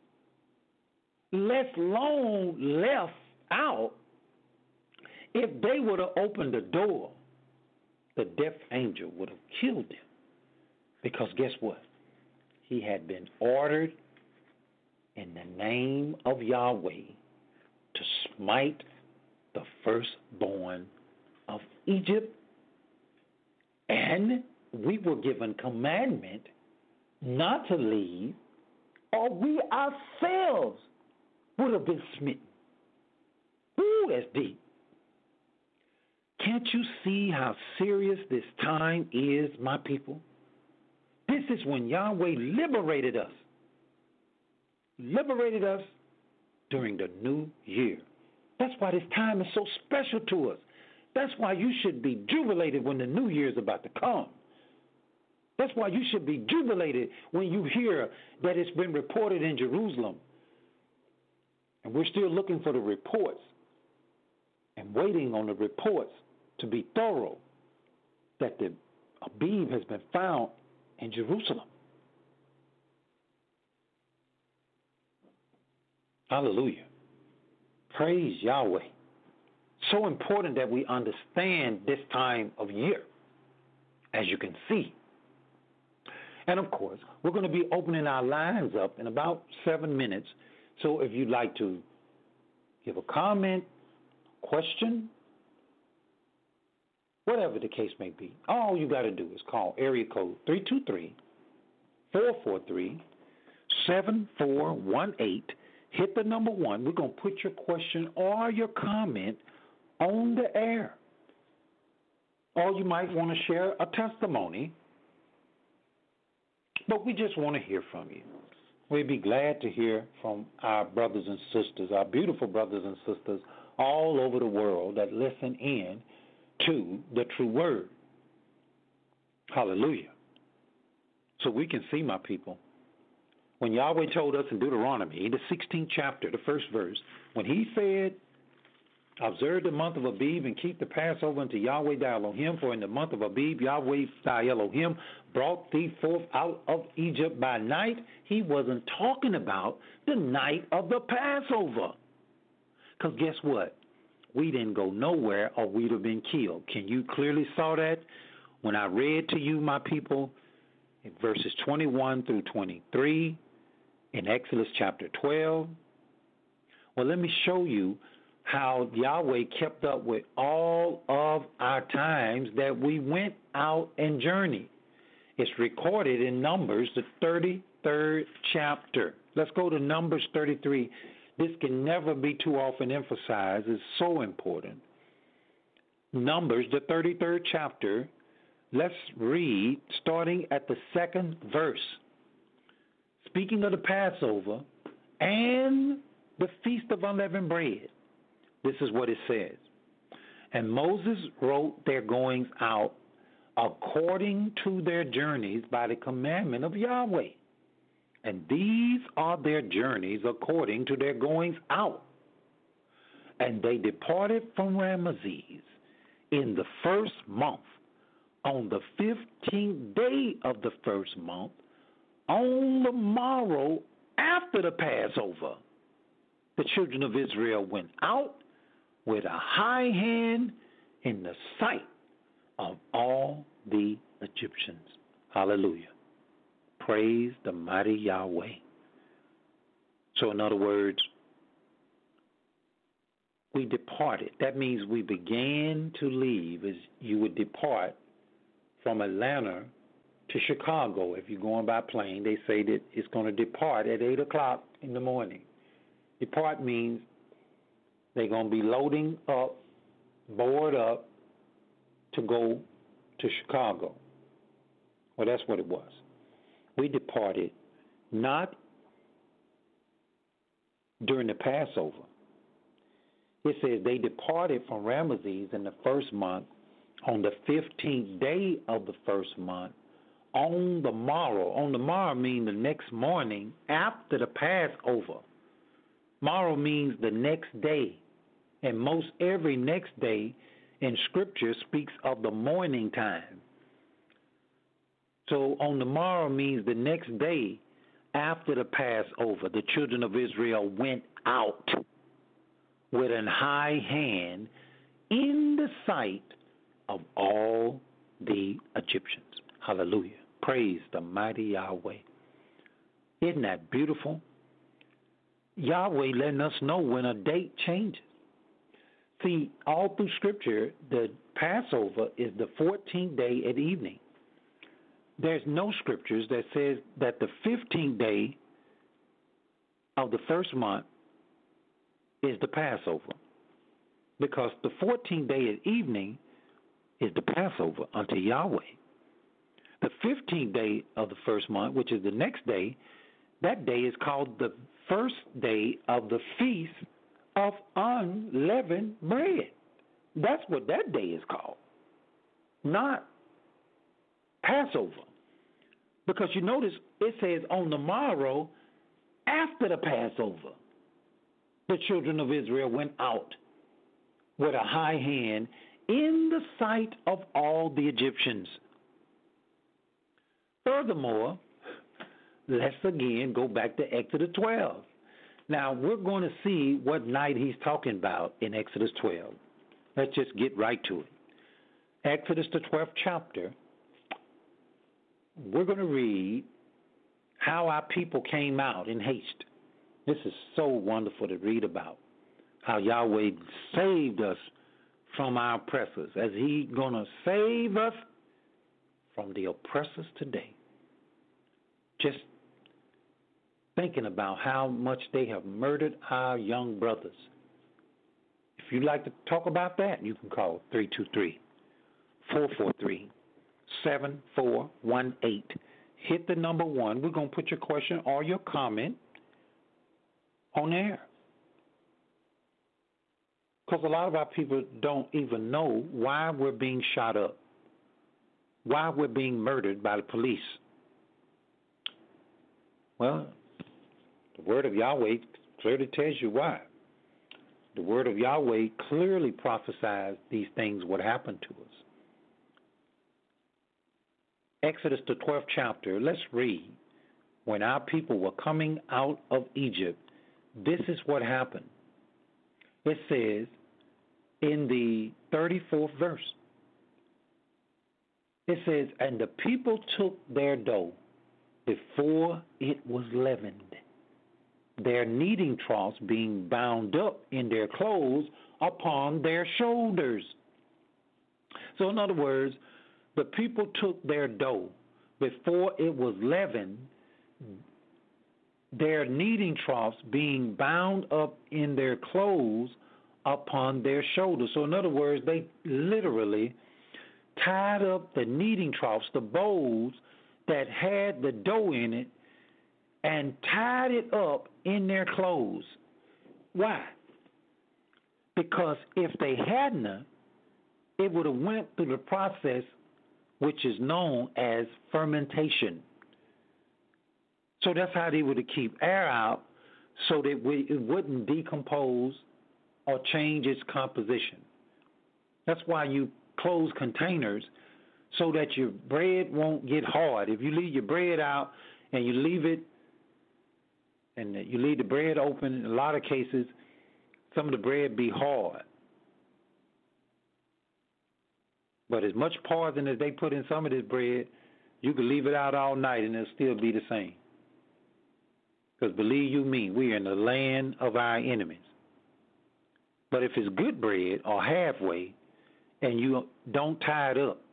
less long left out, if they would have opened the door, the death angel would have killed them. Because guess what? He had been ordered in the name of Yahweh to smite the firstborn of Egypt. And we were given commandment not to leave, or we ourselves would have been smitten. Ooh, that's deep. Can't you see how serious this time is, my people? This is when Yahweh liberated us. Liberated us during the new year. That's why this time is so special to us. That's why you should be jubilated when the new year is about to come. That's why you should be jubilated when you hear that it's been reported in Jerusalem. And we're still looking for the reports and waiting on the reports to be thorough that the Abib has been found in Jerusalem. Hallelujah. Praise Yahweh. So important that we understand this time of year, as you can see. And of course, we're going to be opening our lines up in about 7 minutes. So if you'd like to give a comment, question, whatever the case may be, all you got to do is call area code 323-443-7418. Hit the number 1. We're going to put your question or your comment on the air. Or you might want to share a testimony, but we just want to hear from you. We'd be glad to hear from our brothers and sisters, our beautiful brothers and sisters all over the world that listen in to the true word. Hallelujah. So we can see, my people, when Yahweh told us in Deuteronomy, the 16th chapter, the first verse, when he said, observe the month of Abib and keep the Passover unto Yahweh thy Elohim, for in the month of Abib Yahweh thy Elohim brought thee forth out of Egypt by night, he wasn't talking about the night of the Passover. Because guess what? We didn't go nowhere or we'd have been killed. Can you clearly saw that? When I read to you, my people, in verses 21 through 23 in Exodus chapter 12, well, let me show you how Yahweh kept up with all of our times that we went out and journeyed. It's recorded in Numbers, the 33rd chapter. Let's go to Numbers 33. This can never be too often emphasized. It's so important. Numbers, the 33rd chapter, let's read starting at the 2nd verse. Speaking of the Passover and the Feast of Unleavened Bread, this is what it says. And Moses wrote their goings out according to their journeys by the commandment of Yahweh. And these are their journeys according to their goings out. And they departed from Ramesses in the 1st month, on the 15th day of the 1st month, on the morrow after the Passover. The children of Israel went out with a high hand in the sight of all the Egyptians. Hallelujah. Praise the mighty Yahweh. So in other words, we departed. That means we began to leave as you would depart from Atlanta to Chicago. If you're going by plane, they say that it's going to depart at 8 o'clock in the morning. Depart means they're going to be loading up, board up to go to Chicago. Well, that's what it was. We departed not during the Passover. It says they departed from Ramesses in the 1st month on the 15th day of the 1st month on the morrow. On the morrow means the next morning after the Passover. Morrow means the next day. And most every next day in Scripture speaks of the morning time. So on the morrow means the next day after the Passover, the children of Israel went out with an high hand in the sight of all the Egyptians. Hallelujah. Praise the mighty Yahweh. Isn't that beautiful? Yahweh letting us know when a date changes. See, all through Scripture, the Passover is the 14th day at evening. There's no scriptures that says that the 15th day of the 1st month is the Passover, because the 14th day at evening is the Passover unto Yahweh. The 15th day of the 1st month, which is the next day, that day is called the first day of the Feast of Unleavened Bread. That's what that day is called, not Passover. Because you notice it says on the morrow after the Passover, the children of Israel went out with a high hand in the sight of all the Egyptians. Furthermore, let's again go back to Exodus 12. Now, we're going to see what night he's talking about in Exodus 12. Let's just get right to it. Exodus, the 12th chapter, we're going to read how our people came out in haste. This is so wonderful to read about, how Yahweh saved us from our oppressors, as He's going to save us from the oppressors today. Just thinking about how much they have murdered our young brothers. If you'd like to talk about that, you can call 323-443-7418. Hit the number 1. We're going to put your question or your comment on air. Because a lot of our people don't even know why we're being shot up, why we're being murdered by the police. Well, the word of Yahweh clearly tells you why. The word of Yahweh clearly prophesies these things would happen to us. Exodus, the 12th chapter, let's read. When our people were coming out of Egypt, this is what happened. It says in the 34th verse, it says, and the people took their dough before it was leavened, their kneading troughs being bound up in their clothes upon their shoulders. So in other words, the people took their dough before it was leavened, their kneading troughs being bound up in their clothes upon their shoulders. So in other words, they literally tied up the kneading troughs, the bowls that had the dough in it, and tied it up in their clothes. Why? Because if they hadn't, it would have went through the process which is known as fermentation. So that's how they would keep air out so that it wouldn't decompose or change its composition. That's why you close containers so that your bread won't get hard. If you leave your bread out and you leave it and you leave the bread open, in a lot of cases, some of the bread be hard. But as much poison as they put in some of this bread, you can leave it out all night and it'll still be the same. Because believe you me, we are in the land of our enemies. But if it's good bread or halfway and you don't tie it up,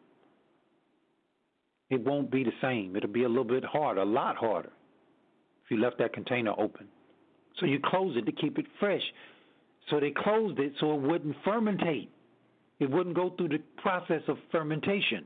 it won't be the same. It'll be a little bit harder, a lot harder, if you left that container open. So you close it to keep it fresh. So they closed it so it wouldn't fermentate. It wouldn't go through the process of fermentation.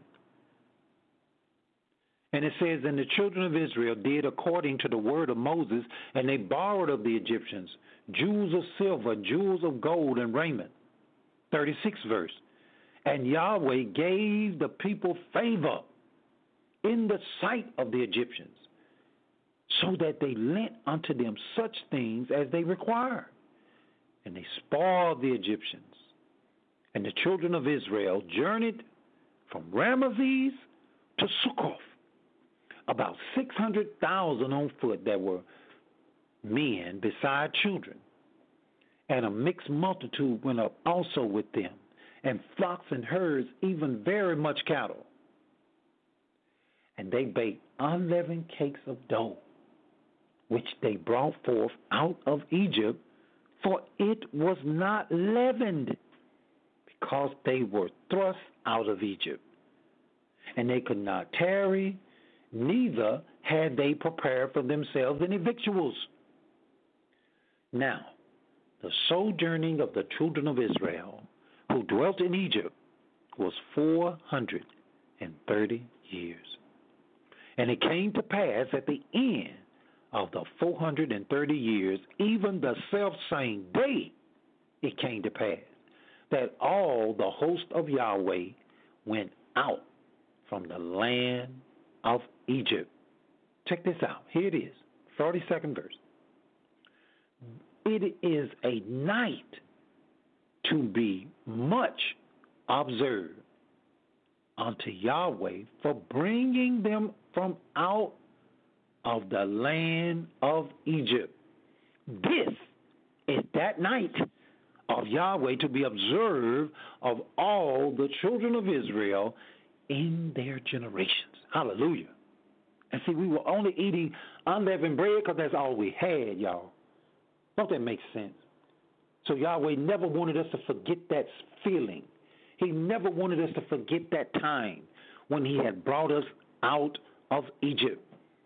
And it says, and the children of Israel did according to the word of Moses, and they borrowed of the Egyptians jewels of silver, jewels of gold, and raiment. 36th verse. And Yahweh gave the people favor in the sight of the Egyptians, so that they lent unto them such things as they required. And they spoiled the Egyptians. And the children of Israel journeyed from Ramesses to Succoth, about 600,000 on foot that were men beside children. And a mixed multitude went up also with them, and flocks and herds, even very much cattle. And they baked unleavened cakes of dough, which they brought forth out of Egypt, for it was not leavened, because they were thrust out of Egypt. And they could not tarry, neither had they prepared for themselves any victuals. Now, the sojourning of the children of Israel, who dwelt in Egypt, was 430 years. And it came to pass at the end of the 430 years, even the selfsame day, it came to pass that all the host of Yahweh went out from the land of Egypt. Check this out. Here it is, 42nd verse. It is a night to be much observed unto Yahweh for bringing them from out of the land of Egypt. This is that night of Yahweh to be observed of all the children of Israel in their generations. Hallelujah. And see, we were only eating unleavened bread because that's all we had, y'all. Don't that make sense? So Yahweh never wanted us to forget that feeling. He never wanted us to forget that time when he had brought us out of Egypt.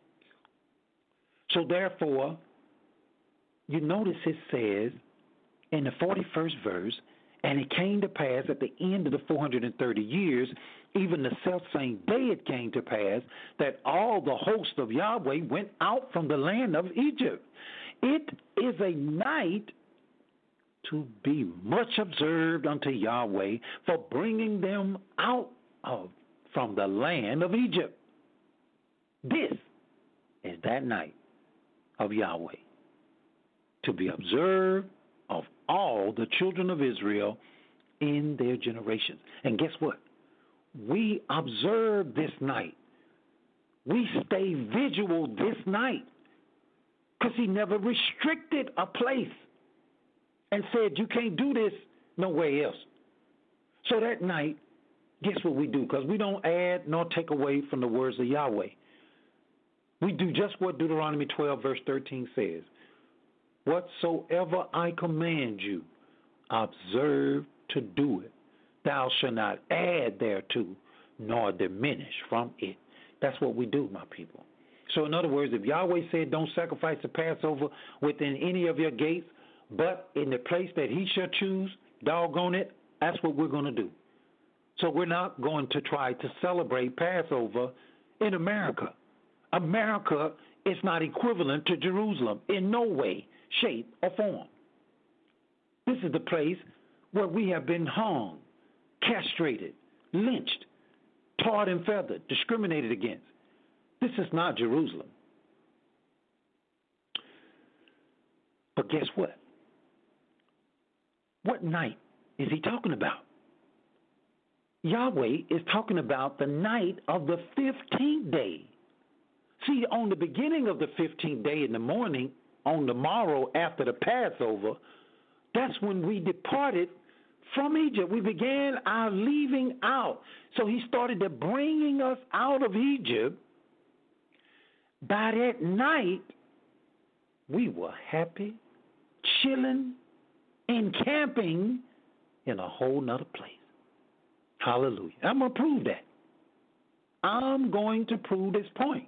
So therefore, you notice it says in the 41st verse, and it came to pass at the end of the 430 years, even the selfsame day it came to pass, that all the host of Yahweh went out from the land of Egypt. It is a night to be much observed unto Yahweh for bringing them out from the land of Egypt. This is that night of Yahweh to be observed of all the children of Israel in their generations. And guess what? We observe this night. We stay vigilant this night because he never restricted a place and said you can't do this nowhere else. So that night, guess what we do? Because we don't add nor take away from the words of Yahweh. We do just what Deuteronomy 12 verse 13 says. Whatsoever I command you, observe to do it. Thou shalt not add thereto, nor diminish from it. That's what we do, my people. So in other words, if Yahweh said don't sacrifice the Passover within any of your gates, but in the place that he shall choose, doggone it, that's what we're going to do. So we're not going to try to celebrate Passover in America. America is not equivalent to Jerusalem in no way, shape, or form. This is the place where we have been hung, castrated, lynched, tarred and feathered, discriminated against. This is not Jerusalem. But guess what? What night is he talking about? Yahweh is talking about the night of the 15th day. See, on the beginning of the 15th day in the morning, on the morrow after the Passover, that's when we departed from Egypt. We began our leaving out. So he started bringing us out of Egypt. By that night, we were happy, chilling, encamping in a whole nother place. Hallelujah. I'm going to prove that. I'm going to prove this point.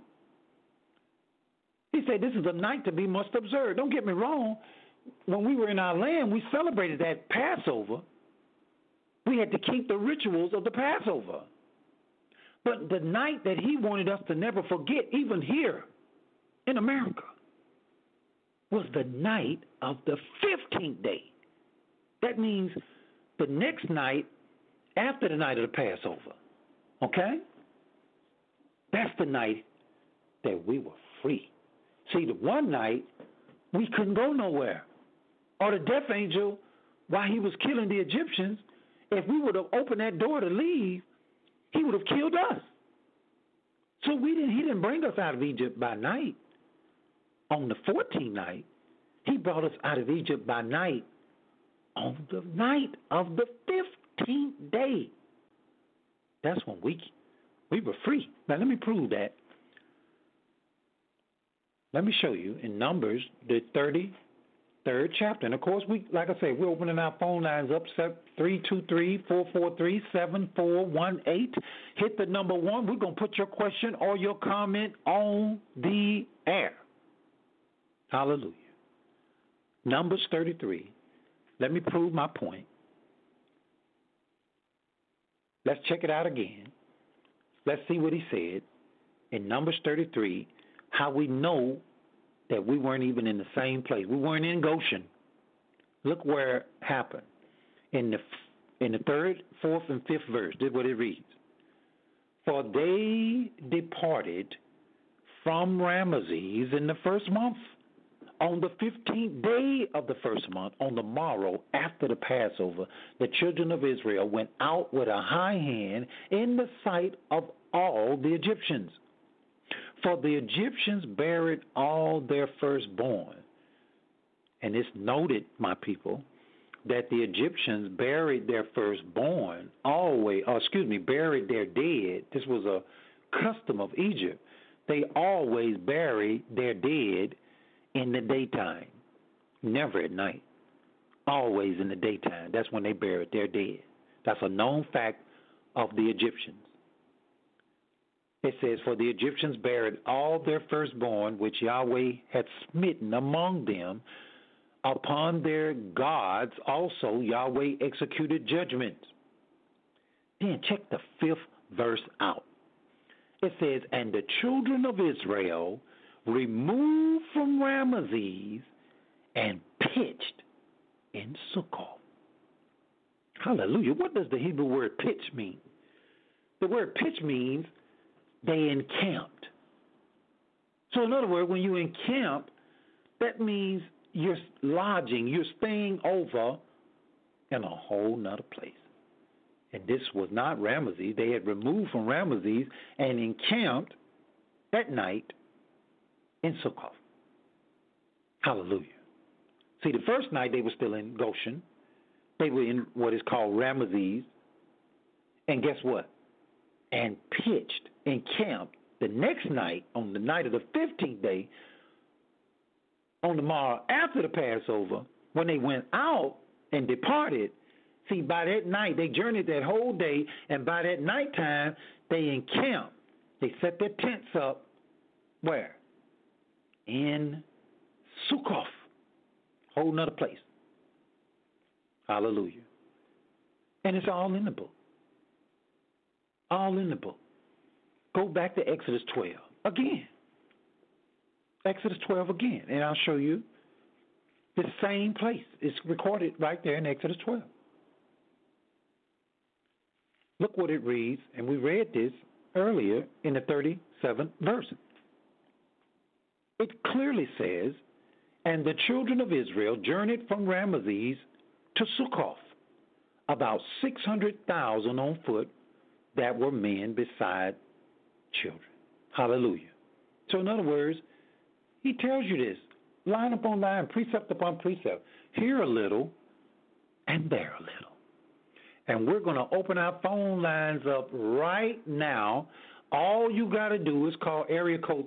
He said this is a night to be much observed. Don't get me wrong. When we were in our land, we celebrated that Passover. We had to keep the rituals of the Passover. But the night that he wanted us to never forget, even here in America, was the night of the 15th day. That means the next night after the night of the Passover. Okay? That's the night that we were free. See, the one night we couldn't go nowhere. Or the death angel, while he was killing the Egyptians, if we would have opened that door to leave, he would have killed us. So he didn't bring us out of Egypt by night. On the 14th night, he brought us out of Egypt by night on the night of the 15th day. That's when we were free. Now, let me prove that. Let me show you in Numbers, the 33rd chapter. And, of course, like I say, we're opening our phone lines up, 323-443-7418. Hit the number 1. We're going to put your question or your comment on the air. Hallelujah. Numbers 33. Let me prove my point. Let's check it out again. Let's see what he said in Numbers 33, how we know that we weren't even in the same place. We weren't in Goshen. Look where it happened. In the 3rd, 4th, and 5th verse, this is what it reads. For they departed from Ramesses in the first month, on the 15th day of the first month, on the morrow after the Passover, the children of Israel went out with a high hand in the sight of all the Egyptians. For the Egyptians buried all their firstborn. And it's noted, my people, that the Egyptians buried their firstborn buried their dead. This was a custom of Egypt. They always buried their dead in the daytime, never at night. Always in the daytime. That's when they buried their dead. That's a known fact of the Egyptians. It says, for the Egyptians buried all their firstborn, which Yahweh had smitten among them. Upon their gods also Yahweh executed judgments. Then check the 5th verse out. It says, and the children of Israel removed from Ramesses and pitched in Succoth. Hallelujah. What does the Hebrew word pitch mean? The word pitch means they encamped. So in other words, when you encamp, that means you're lodging, you're staying over in a whole nother place. And this was not Ramesses. They had removed from Ramesses and encamped that night in Succoth. Hallelujah. See, the first night they were still in Goshen. They were in what is called Ramesses. And guess what? And pitched, encamped the next night, on the night of the 15th day, on the morrow after the Passover, when they went out and departed. See, by that night, they journeyed that whole day, and by that nighttime, they encamped. They set their tents up Where? In Sukkoth. Whole nother place. Hallelujah. And it's all in the book. All in the book. Go back to Exodus 12 again. Exodus 12 again. And I'll show you the same place. It's recorded right there in Exodus 12. Look what it reads, and we read this earlier in the 37th verse. It clearly says, and the children of Israel journeyed from Ramesses to Sukkoth, about 600,000 on foot that were men beside children. Hallelujah. So in other words, he tells you this, line upon line, precept upon precept, here a little and there a little. And we're going to open our phone lines up right now. All you got to do is call area code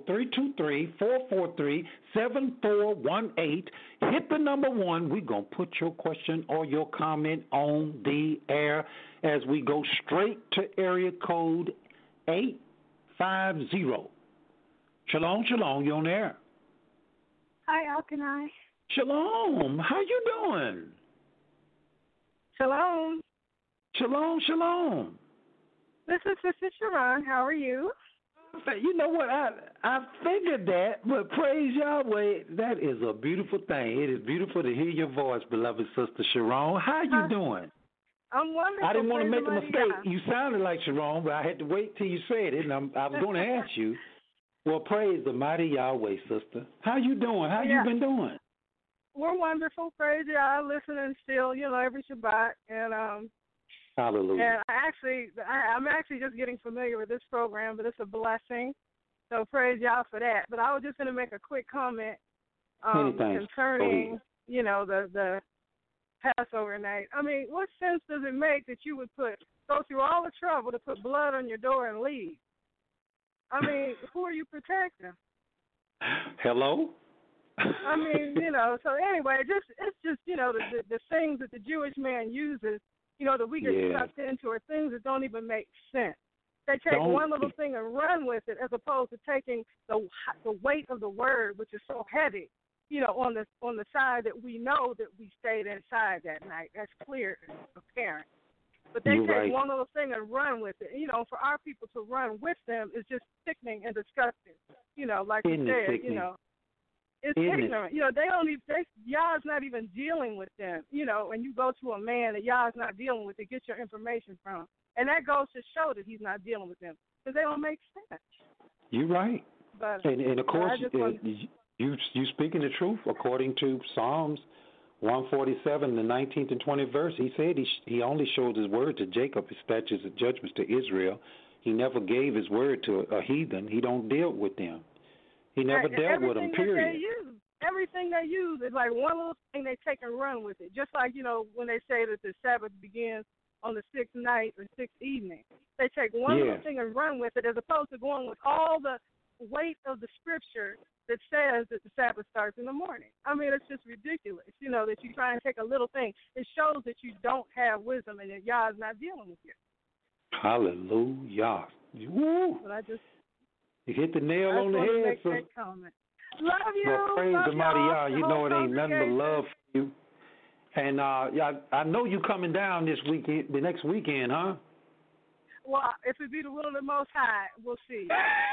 323-443-7418. Hit the number 1. We're going to put your question or your comment on the air as we go straight to area code 850. Shalom, shalom, you're on the air. Hi, how can I? Shalom, how you doing? Shalom. Shalom, shalom. This is Sister Sharon. How are you? You know what? I figured that, but praise Yahweh, that is a beautiful thing. It is beautiful to hear your voice, beloved Sister Sharon. How you doing? I'm wonderful. I didn't want to Praise make a the mistake. Mighty You sounded like Sharon, but I had to wait till you said it, and I was going to ask you. Well, praise the mighty Yahweh, sister. How you doing? How you been doing? We're wonderful. Praise Yah. Listening still, every Shabbat, and Hallelujah. And I'm actually just getting familiar with this program, but it's a blessing. So praise Yah for that. But I was just going to make a quick comment concerning, the Passover night. I mean, what sense does it make that you would go through all the trouble to put blood on your door and leave? I mean, who are you protecting? Hello? I mean, so anyway, it's just the things that the Jewish man uses, that we get sucked into are things that don't even make sense. They take one little thing and run with it as opposed to taking the weight of the word, which is so heavy, on the side that we know that we stayed inside that night. That's clear and apparent. But they take one little thing and run with it. For our people to run with them is just sickening and disgusting. Like you said, it's ignorant. They don't even, Yah's not even dealing with them. When you go to a man that Yah's not dealing with to get your information from. And that goes to show that he's not dealing with them because they don't make sense. You're right. But, and of course, you speaking the truth according to Psalms 147, the 19th and 20th verse. He said he only showed his word to Jacob, his statutes and judgments to Israel. He never gave his word to a heathen. He don't deal with them. He never dealt with them, period. Everything they use is like one little thing they take and run with it. Just like, when they say that the Sabbath begins on the 6th night or 6th evening. They take one little thing and run with it as opposed to going with all the weight of the scripture that says that the Sabbath starts in the morning. I mean, it's just ridiculous, that you try and take a little thing. It shows that you don't have wisdom and that Yah is not dealing with you. Hallelujah. Woo. But you hit the nail on the head. So. Love you. Well, praise love the mighty Yah. You know it ain't nothing but congregation. love for you. And I know you coming down this weekend, the next weekend, huh? Well, if it be the will of the Most High, we'll see.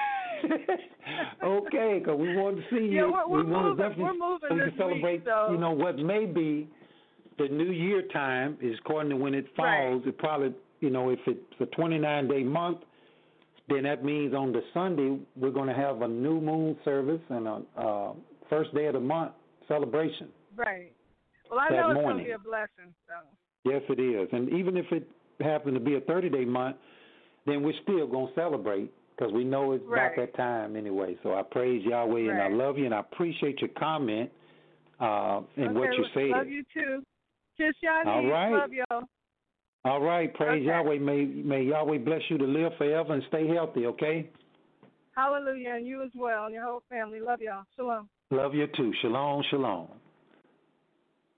Okay, because we want to see you. We're want to moving. We're moving we this can celebrate. week, so. What may be the New Year time is according to when it falls. Right. It probably, if it's a 29-day month, then that means on the Sunday we're going to have a new moon service and a first day of the month celebration. Right. Well, I know it's going to be a blessing. So. Yes, it is. And even if it happened to be a 30-day month, then we're still going to celebrate because we know it's about that time anyway. So I praise Yahweh and I love you and I appreciate your comment and what you said. Love you too. Kiss y'all. All right. Love y'all. All right. Praise Yahweh. May Yahweh bless you to live forever and stay healthy, okay? Hallelujah. And you as well and your whole family. Love y'all. Shalom. Love you too. Shalom, shalom.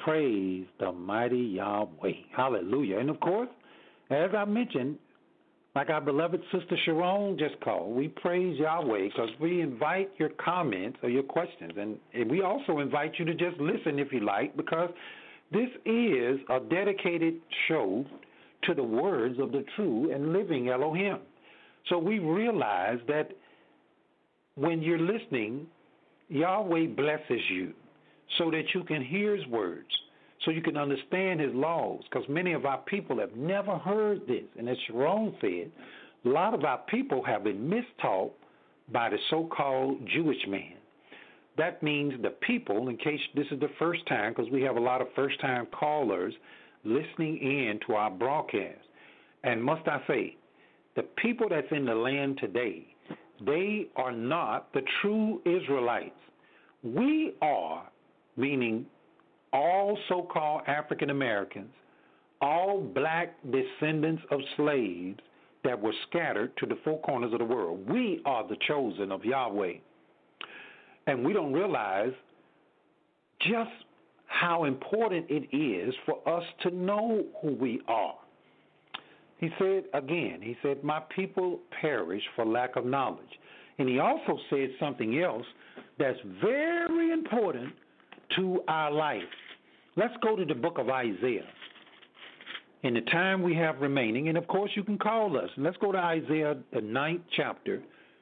Praise the mighty Yahweh. Hallelujah. And, of course, as I mentioned, Like our beloved Sister Sharon just called, we praise Yahweh because we invite your comments or your questions. And we also invite you to just listen if you like, because this is a dedicated show to the words of the true and living Elohim. So we realize that when you're listening, Yahweh blesses you so that you can hear his words, so you can understand his laws, because many of our people have never heard this. And as Sharon said, a lot of our people have been mistaught by the so-called Jewish man. That means the people, in case this is the first time, because we have a lot of first-time callers listening in to our broadcast. And must I say, the people that's in the land today, they are not the true Israelites. We are, meaning all so-called African Americans, all black descendants of slaves that were scattered to the four corners of the world. We are the chosen of Yahweh. And we don't realize just how important it is for us to know who we are. He said again, he said, my people perish for lack of knowledge. And he also said something else that's very important to our life. Let's go to the book of Isaiah. In the time we have remaining, and of course you can call us. Let's go to Isaiah, the 9th chapter.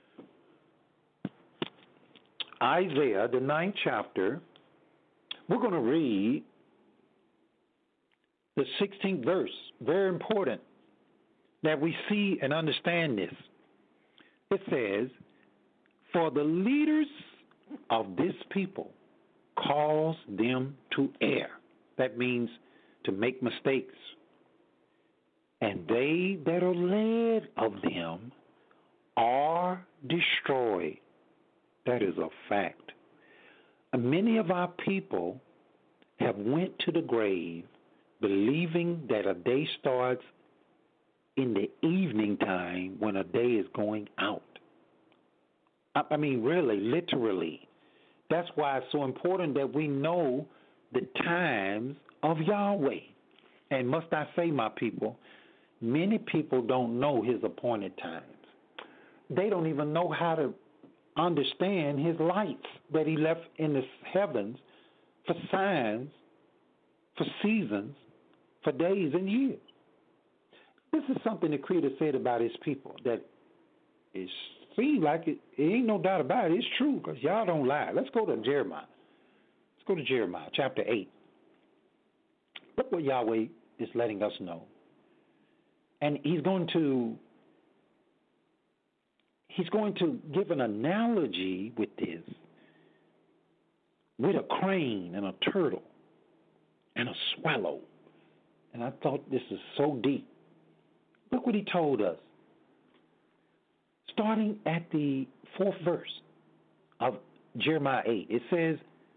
Isaiah, the 9th chapter. We're going to read the 16th verse. Very important that we see and understand this. It says, for the leaders of this people cause them to err. That means to make mistakes. And they that are led of them are destroyed. That is a fact. Many of our people have went to the grave believing that a day starts in the evening time when a day is going out. I mean, really, literally. That's why it's so important that we know the times of Yahweh. And must I say, my people, many people don't know his appointed times. They don't even know how to understand his lights that he left in the heavens for signs, for seasons, for days and years. This is something the Creator said about his people that it seems like it ain't no doubt about it. It's true because y'all don't lie. Let's go to Jeremiah. Let's go to Jeremiah chapter 8. Look what Yahweh is letting us know. And he's going to give an analogy with this, with a crane and a turtle and a swallow. And I thought this is so deep. Look what he told us. Starting at the 4th verse of Jeremiah 8, it says,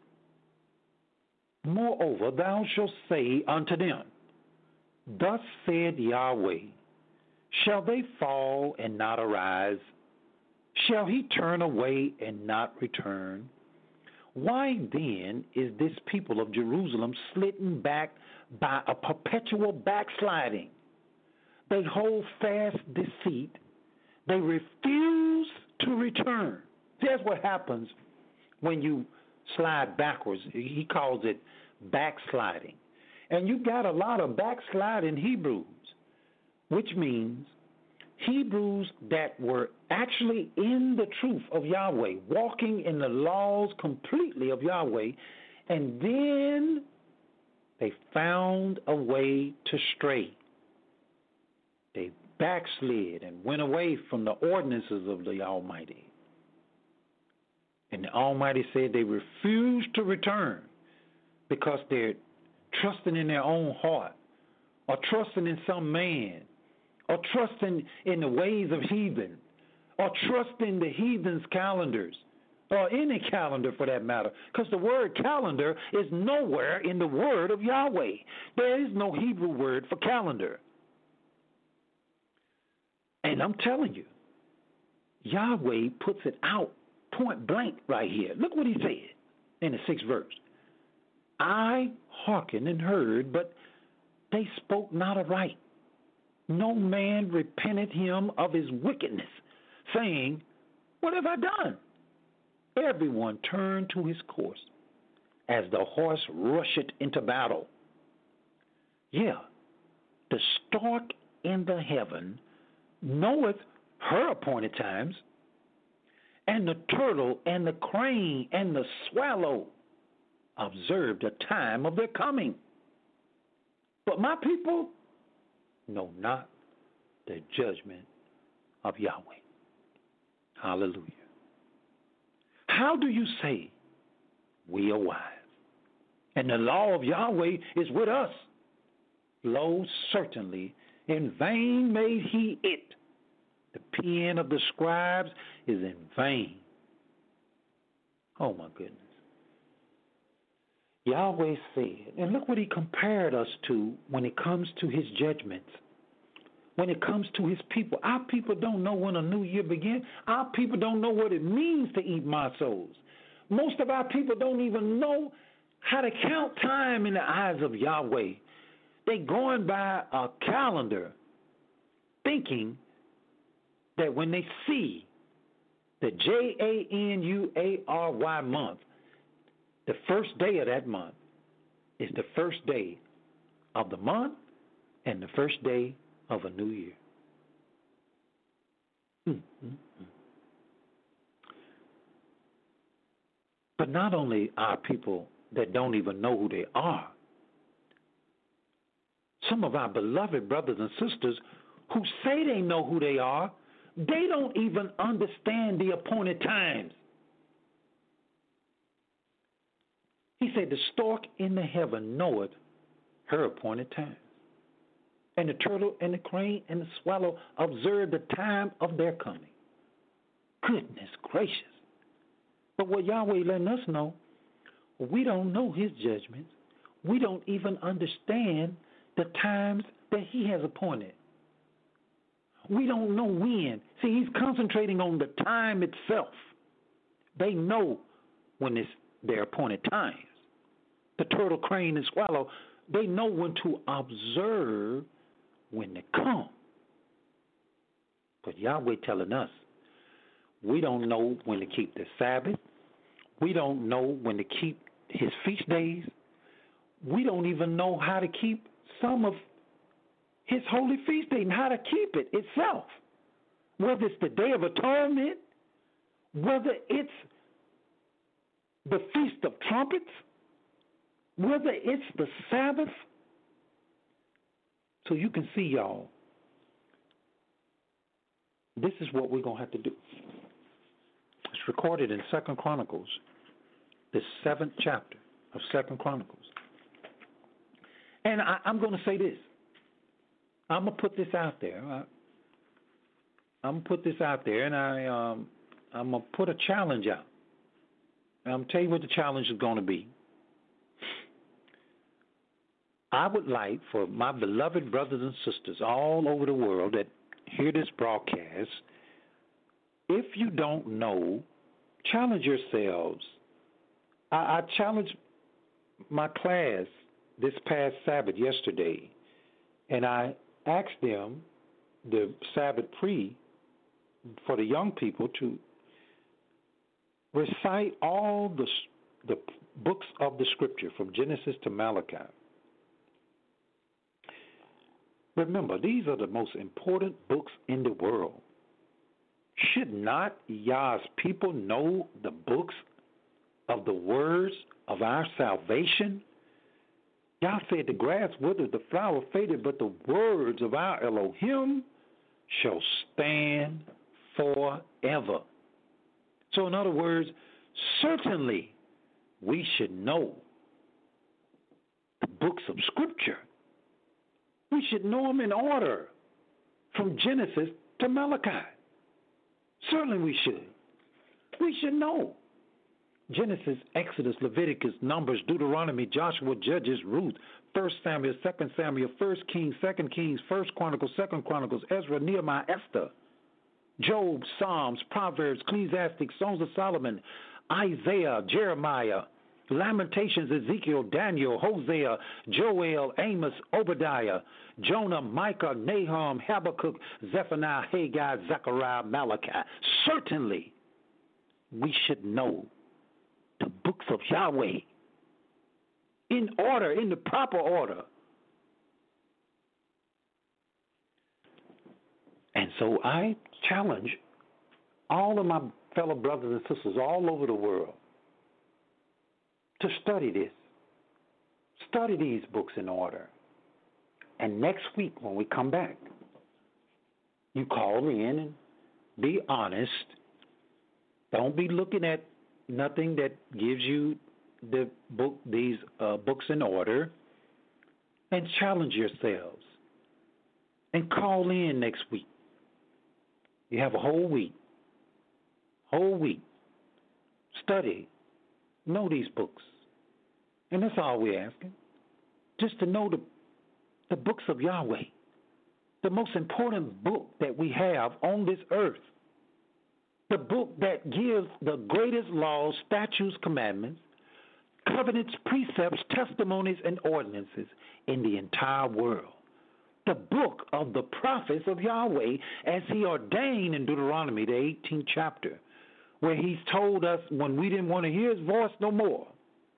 moreover, thou shalt say unto them, thus said Yahweh, shall they fall and not arise? Shall he turn away and not return? Why then is this people of Jerusalem slitten back by a perpetual backsliding? They hold fast deceit. They refuse to return. That's what happens when you slide backwards. He calls it backsliding. And you got a lot of backsliding Hebrews, which means Hebrews that were actually in the truth of Yahweh, walking in the laws completely of Yahweh, and then they found a way to stray. They backslid and went away from the ordinances of the Almighty. And the Almighty said they refused to return because they're trusting in their own heart, or trusting in some man, or trusting in the ways of heathen, or trusting the heathen's calendars, or any calendar for that matter, because the word calendar is nowhere in the word of Yahweh. There is no Hebrew word for calendar. And I'm telling you, Yahweh puts it out point blank right here. Look what he said in the 6th verse. I hearkened and heard, but they spoke not aright. no man repented him of his wickedness, saying, what have I done? Everyone turned to his course, as the horse rusheth into battle. Yeah, the stork in the heaven knoweth her appointed times, and the turtle and the crane and the swallow observe the time of their coming. But my people know not the judgment of Yahweh. Hallelujah. How do you say we are wise, and the law of Yahweh is with us? Lo, certainly, in vain made he it. The pen of the scribes is in vain. Oh, my goodness. Yahweh said, and look what he compared us to when it comes to his judgments. When it comes to his people, our people don't know when a new year begins. Our people don't know what it means to eat matzos. Most of our people don't even know how to count time in the eyes of Yahweh. They're going by a calendar, thinking that when they see the January month, the first day of that month is the first day of the month and the first day of a new year. But not only are people that don't even know who they are, some of our beloved brothers and sisters who say they know who they are, they don't even understand the appointed times. He said, the stork in the heaven knoweth her appointed time. And the turtle and the crane and the swallow observe the time of their coming. Goodness gracious. But what Yahweh letting us know, we don't know his judgments. We don't even understand the times that he has appointed. We don't know when. See, he's concentrating on the time itself. They know when it's their appointed times. The turtle, crane, and swallow, they know when to observe when to come. But Yahweh telling us, we don't know when to keep the Sabbath. We don't know when to keep his feast days. We don't even know how to keep some of his holy feast days and how to keep it itself. Whether it's the Day of Atonement, whether it's the Feast of Trumpets, whether it's the Sabbath. So you can see, y'all, this is what we're going to have to do. It's recorded in 2 Chronicles, the 7th chapter of 2 Chronicles. And I'm going to say this. I'm going to put this out there. I'm going to put this out there, and I'm going to put a challenge out. And I'm going to tell you what the challenge is going to be. I would like for my beloved brothers and sisters all over the world that hear this broadcast, if you don't know, challenge yourselves. I challenged my class this past Sabbath yesterday, and I asked them, the Sabbath for the young people, to recite all the books of the Scripture from Genesis to Malachi. Remember, these are the most important books in the world. Should not Yah's people know the books of the words of our salvation? Yah said, the grass withered, the flower faded, but the words of our Elohim shall stand forever. So in other words, certainly we should know the books of Scripture. We should know them in order from Genesis to Malachi. Certainly we should. We should know. Genesis, Exodus, Leviticus, Numbers, Deuteronomy, Joshua, Judges, Ruth, 1 Samuel, 2 Samuel, 1 Kings, 2 Kings, 1 Chronicles, 2 Chronicles, Ezra, Nehemiah, Esther, Job, Psalms, Proverbs, Ecclesiastes, Songs of Solomon, Isaiah, Jeremiah, Lamentations, Ezekiel, Daniel, Hosea, Joel, Amos, Obadiah, Jonah, Micah, Nahum, Habakkuk, Zephaniah, Haggai, Zechariah, Malachi. Certainly, we should know the books of Yahweh in order, in the proper order. And so I challenge all of my fellow brothers and sisters all over the world to study this. Study these books in order. And next week when we come back, you call in and be honest. Don't be looking at nothing that gives you these books in order, and challenge yourselves. And call in next week. You have a whole week. Study. Know these books. And that's all we're asking. Just to know the books of Yahweh. The most important book that we have on this earth. The book that gives the greatest laws, statutes, commandments, covenants, precepts, testimonies, and ordinances in the entire world. The book of the prophets of Yahweh as he ordained in Deuteronomy, the 18th chapter, where he's told us when we didn't want to hear his voice no more,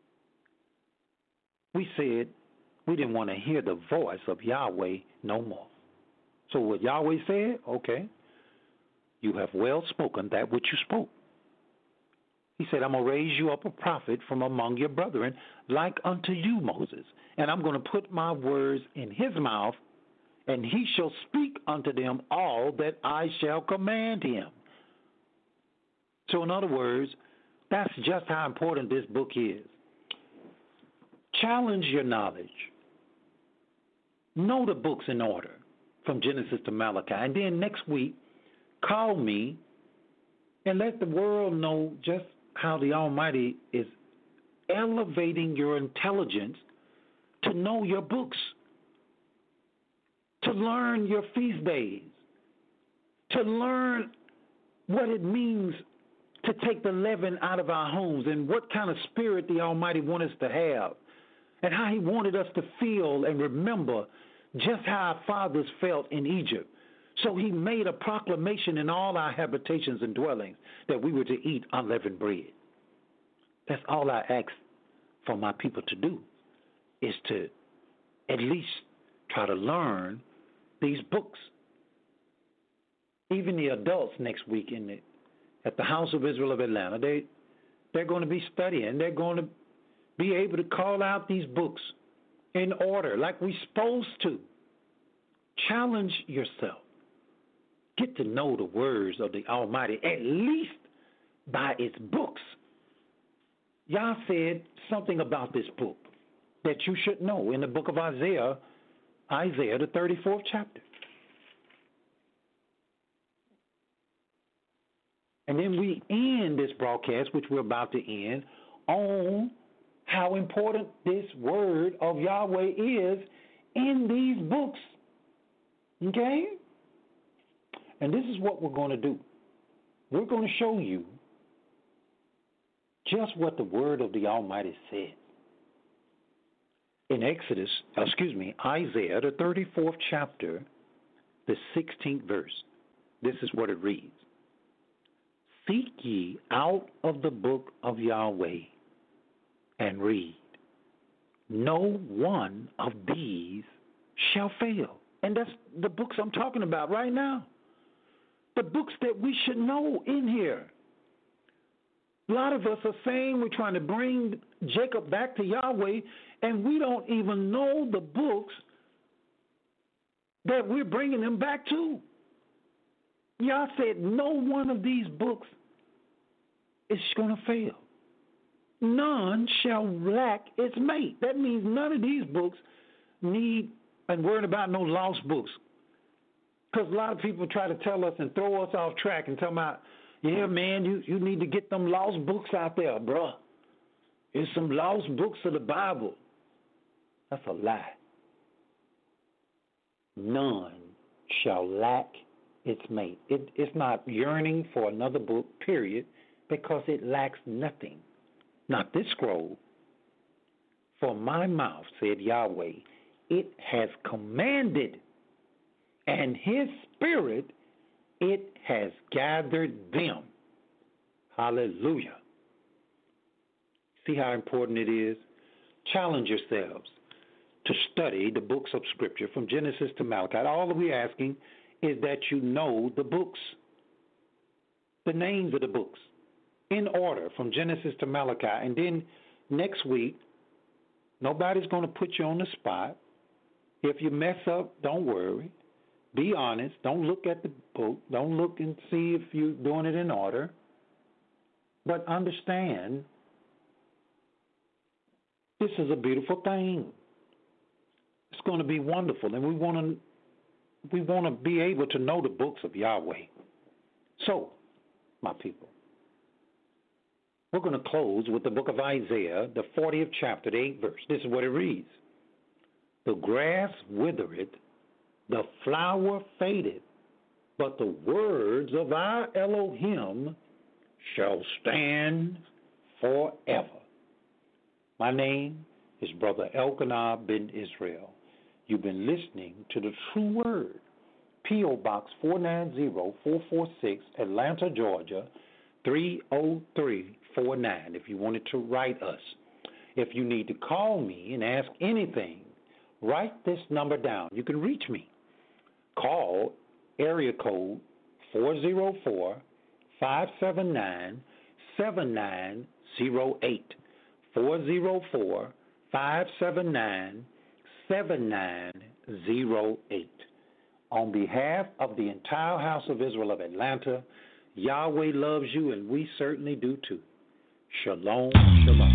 we said we didn't want to hear the voice of Yahweh no more. So what Yahweh said, okay, you have well spoken that which you spoke. He said, I'm going to raise you up a prophet from among your brethren like unto you, Moses. And I'm going to put my words in his mouth, and he shall speak unto them all that I shall command him. So in other words, that's just how important this book is. Challenge your knowledge. Know the books in order from Genesis to Malachi. And then next week, call me and let the world know just how the Almighty is elevating your intelligence to know your books, to learn your feast days, to learn what it means to take the leaven out of our homes and what kind of spirit the Almighty wants us to have and how he wanted us to feel and remember just how our fathers felt in Egypt. So he made a proclamation in all our habitations and dwellings that we were to eat unleavened bread. That's all I ask for my people to do, is to at least try to learn these books. Even the adults next week at the House of Israel of Atlanta, they're going to be studying. They're going to be able to call out these books in order like we're supposed to. Challenge yourself. Get to know the words of the Almighty, at least by its books. Yah said something about this book that you should know in the book of Isaiah, the 34th chapter. And then we end this broadcast, which we're about to end, on how important this word of Yahweh is in these books. Okay? And this is what we're going to do. We're going to show you just what the word of the Almighty said. In Isaiah, the 34th chapter, the 16th verse, this is what it reads. Seek ye out of the book of Yahweh and read. No one of these shall fail. And that's the books I'm talking about right now. The books that we should know in here. A lot of us are saying we're trying to bring Jacob back to Yahweh, and we don't even know the books that we're bringing him back to. Yah said no one of these books is going to fail. None shall lack its mate. That means none of these books need and worrying about no lost books. Because a lot of people try to tell us and throw us off track and tell about, yeah, man, you need to get them lost books out there, bruh. There's some lost books of the Bible. That's a lie. None shall lack its mate. It's not yearning for another book, period, because it lacks nothing. Not this scroll. For my mouth, said Yahweh, it has commanded, and his spirit, it has gathered them. Hallelujah. See how important it is? Challenge yourselves to study the books of Scripture from Genesis to Malachi. All we're asking is that you know the books, the names of the books, in order from Genesis to Malachi. And then next week, nobody's going to put you on the spot. If you mess up, don't worry. Be honest. Don't look at the book. Don't look and see if you're doing it in order. But understand, this is a beautiful thing. It's going to be wonderful, and we want to be able to know the books of Yahweh. So, my people, we're going to close with the book of Isaiah, the 40th chapter, the 8th verse. This is what it reads. The grass withereth, the flower fadeth, but the words of our Elohim shall stand forever. My name is Brother Elkanah Ben Israel. You've been listening to the True Word, P.O. Box 490446, Atlanta, Georgia, 30349, if you wanted to write us. If you need to call me and ask anything, write this number down. You can reach me. Call area code 404-579-7908. 404-579-7908. On behalf of the entire House of Israel of Atlanta, Yahweh loves you, and we certainly do too. Shalom, shalom.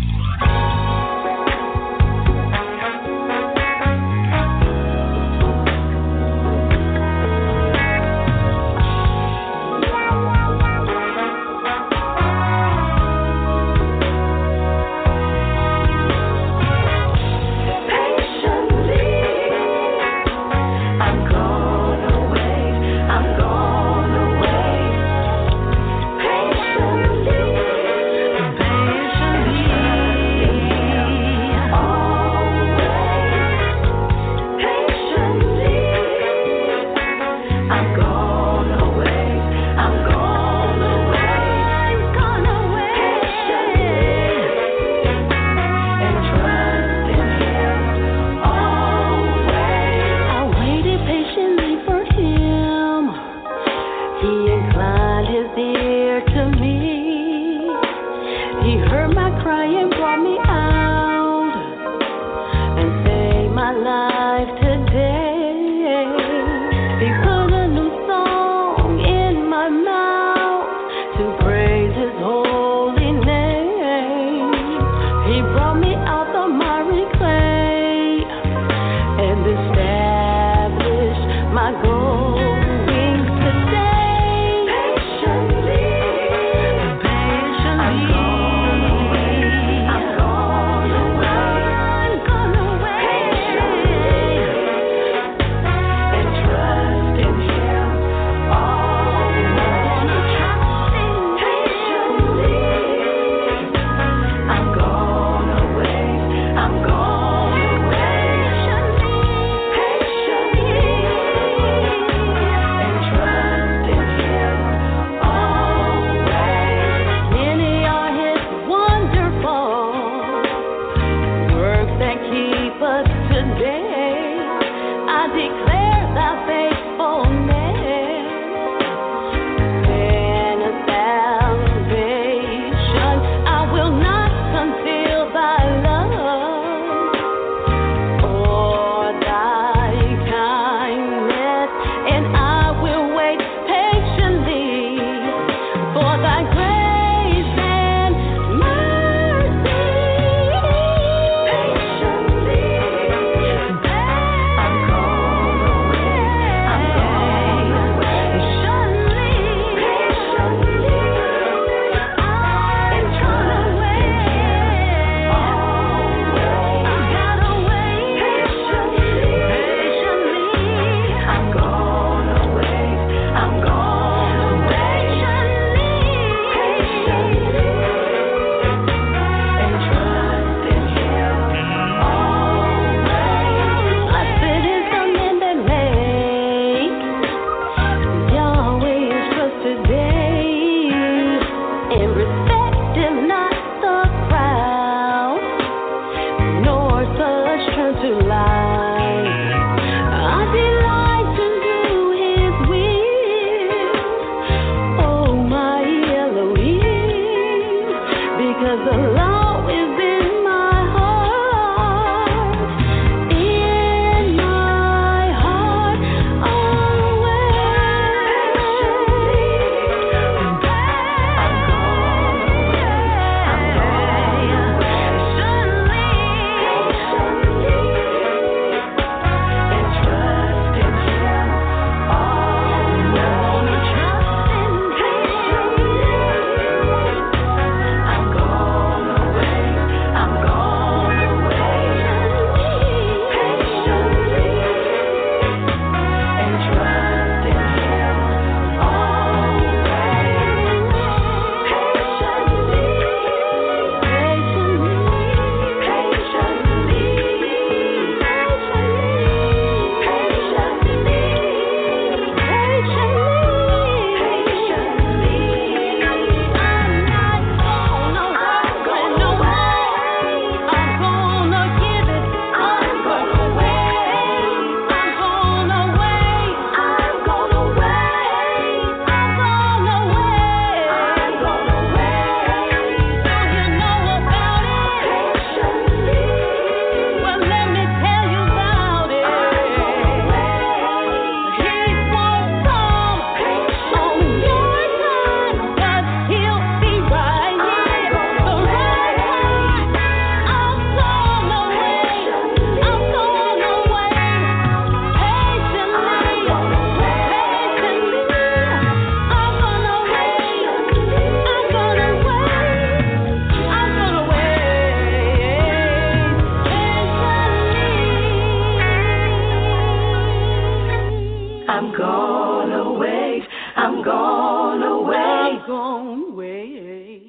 bygone way.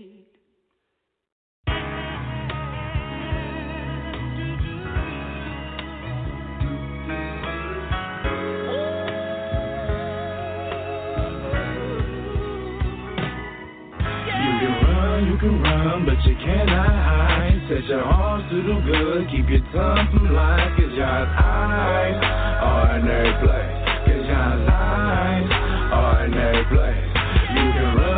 You can run, but you cannot hide. Set your heart to do good, keep your tongue from lying. 'Cause y'all's eyes are in every place. 'Cause y'all's eyes are in every place. You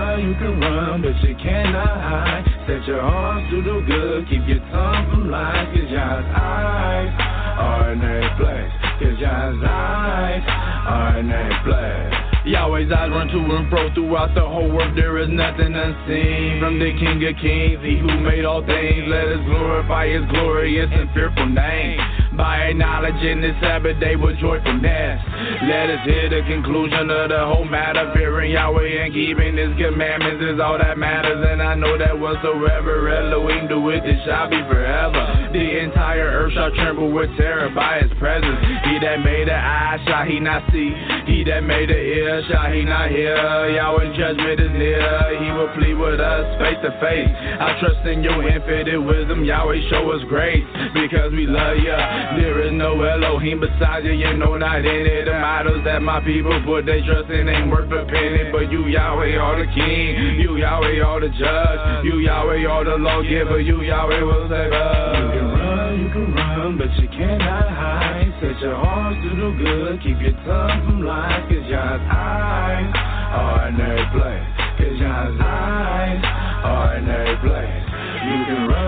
can run, but you cannot hide. Set your heart to do good, keep your tongue from lying. 'Cause y'all's eyes are in every place. 'Cause y'all's eyes are in every place. Yahweh's eyes run to and fro throughout the whole world. There is nothing unseen from the King of Kings, He who made all things. Let us glorify His glorious and fearful name by acknowledging this Sabbath day with joyfulness. Let us hear the conclusion of the whole matter. Fearing Yahweh and keeping His commandments is all that matters. And I know that whatsoever Elohim do it shall be forever. The entire earth shall tremble with terror by His presence. He that made the eye shall He not see. He that made the ear shall He not hear. Yahweh's judgment is near. He will plead with us face to face. I trust in your infinite wisdom. Yahweh, show us grace because we love you. There is no Elohim beside you, you know not any. The idols that my people put their trust in ain't worth a penny. But you, Yahweh, are the king. You, Yahweh, are the judge. You, Yahweh, are the lawgiver. You, Yahweh, will save us. You can run, but you cannot hide. Set your heart to do good, keep your tongue from lying. 'Cause y'all's eyes are in every place. 'Cause y'all's eyes are in every place. You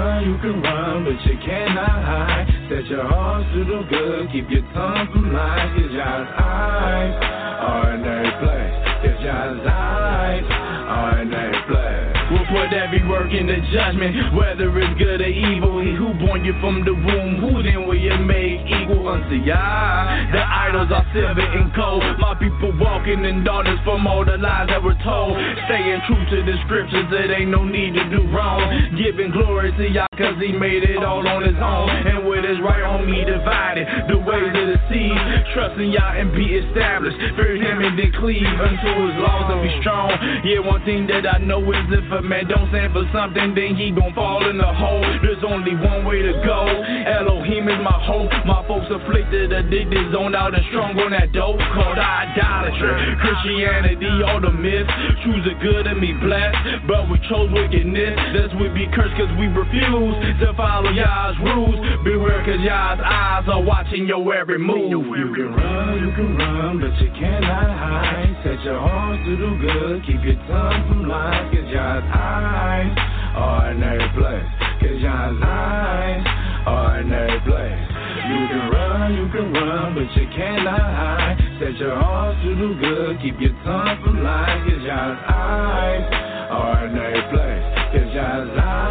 can run, but you cannot hide. Set your heart to do good, keep your tongue from lying. 'Cause y'all's eyes are in every place. 'Cause y'all's eyes are in every place. We'll put every work in the judgment, whether it's good or evil. He who born you from the womb, who then will you make equal unto Yah? The idols are silver and gold. My people walking in darkness from all the lies that were told. Staying true to the scriptures, it ain't no need to do wrong. Giving glory to Yah, 'cause He made it all on His own. And with His right arm He divided the ways of the seas. Trusting Yah and be established. Fear Him and then cleave unto His laws and be strong. Yeah, one thing that I know is if a man don't stand for something, then he gon' fall in the hole. There's only one way to go. Elohim is my hope. My folks afflicted, addicted, zoned out and strong on that dope called idolatry. Christianity, all the myths. Choose the good and be blessed, but we chose wickedness. Thus we be cursed 'cause we refuse to follow Yah's rules. Beware 'cause Yah's eyes are watching your every move. You can run, but you cannot hide. Set your heart to do good, keep your tongue from lying. 'Cause Yah's eyes are in every place. 'Cause Yah's eyes are in every place. You can run, but you cannot hide. Set your heart to do good, keep your tongue from lying. 'Cause Yah's eyes are in every place. 'Cause Yah's eyes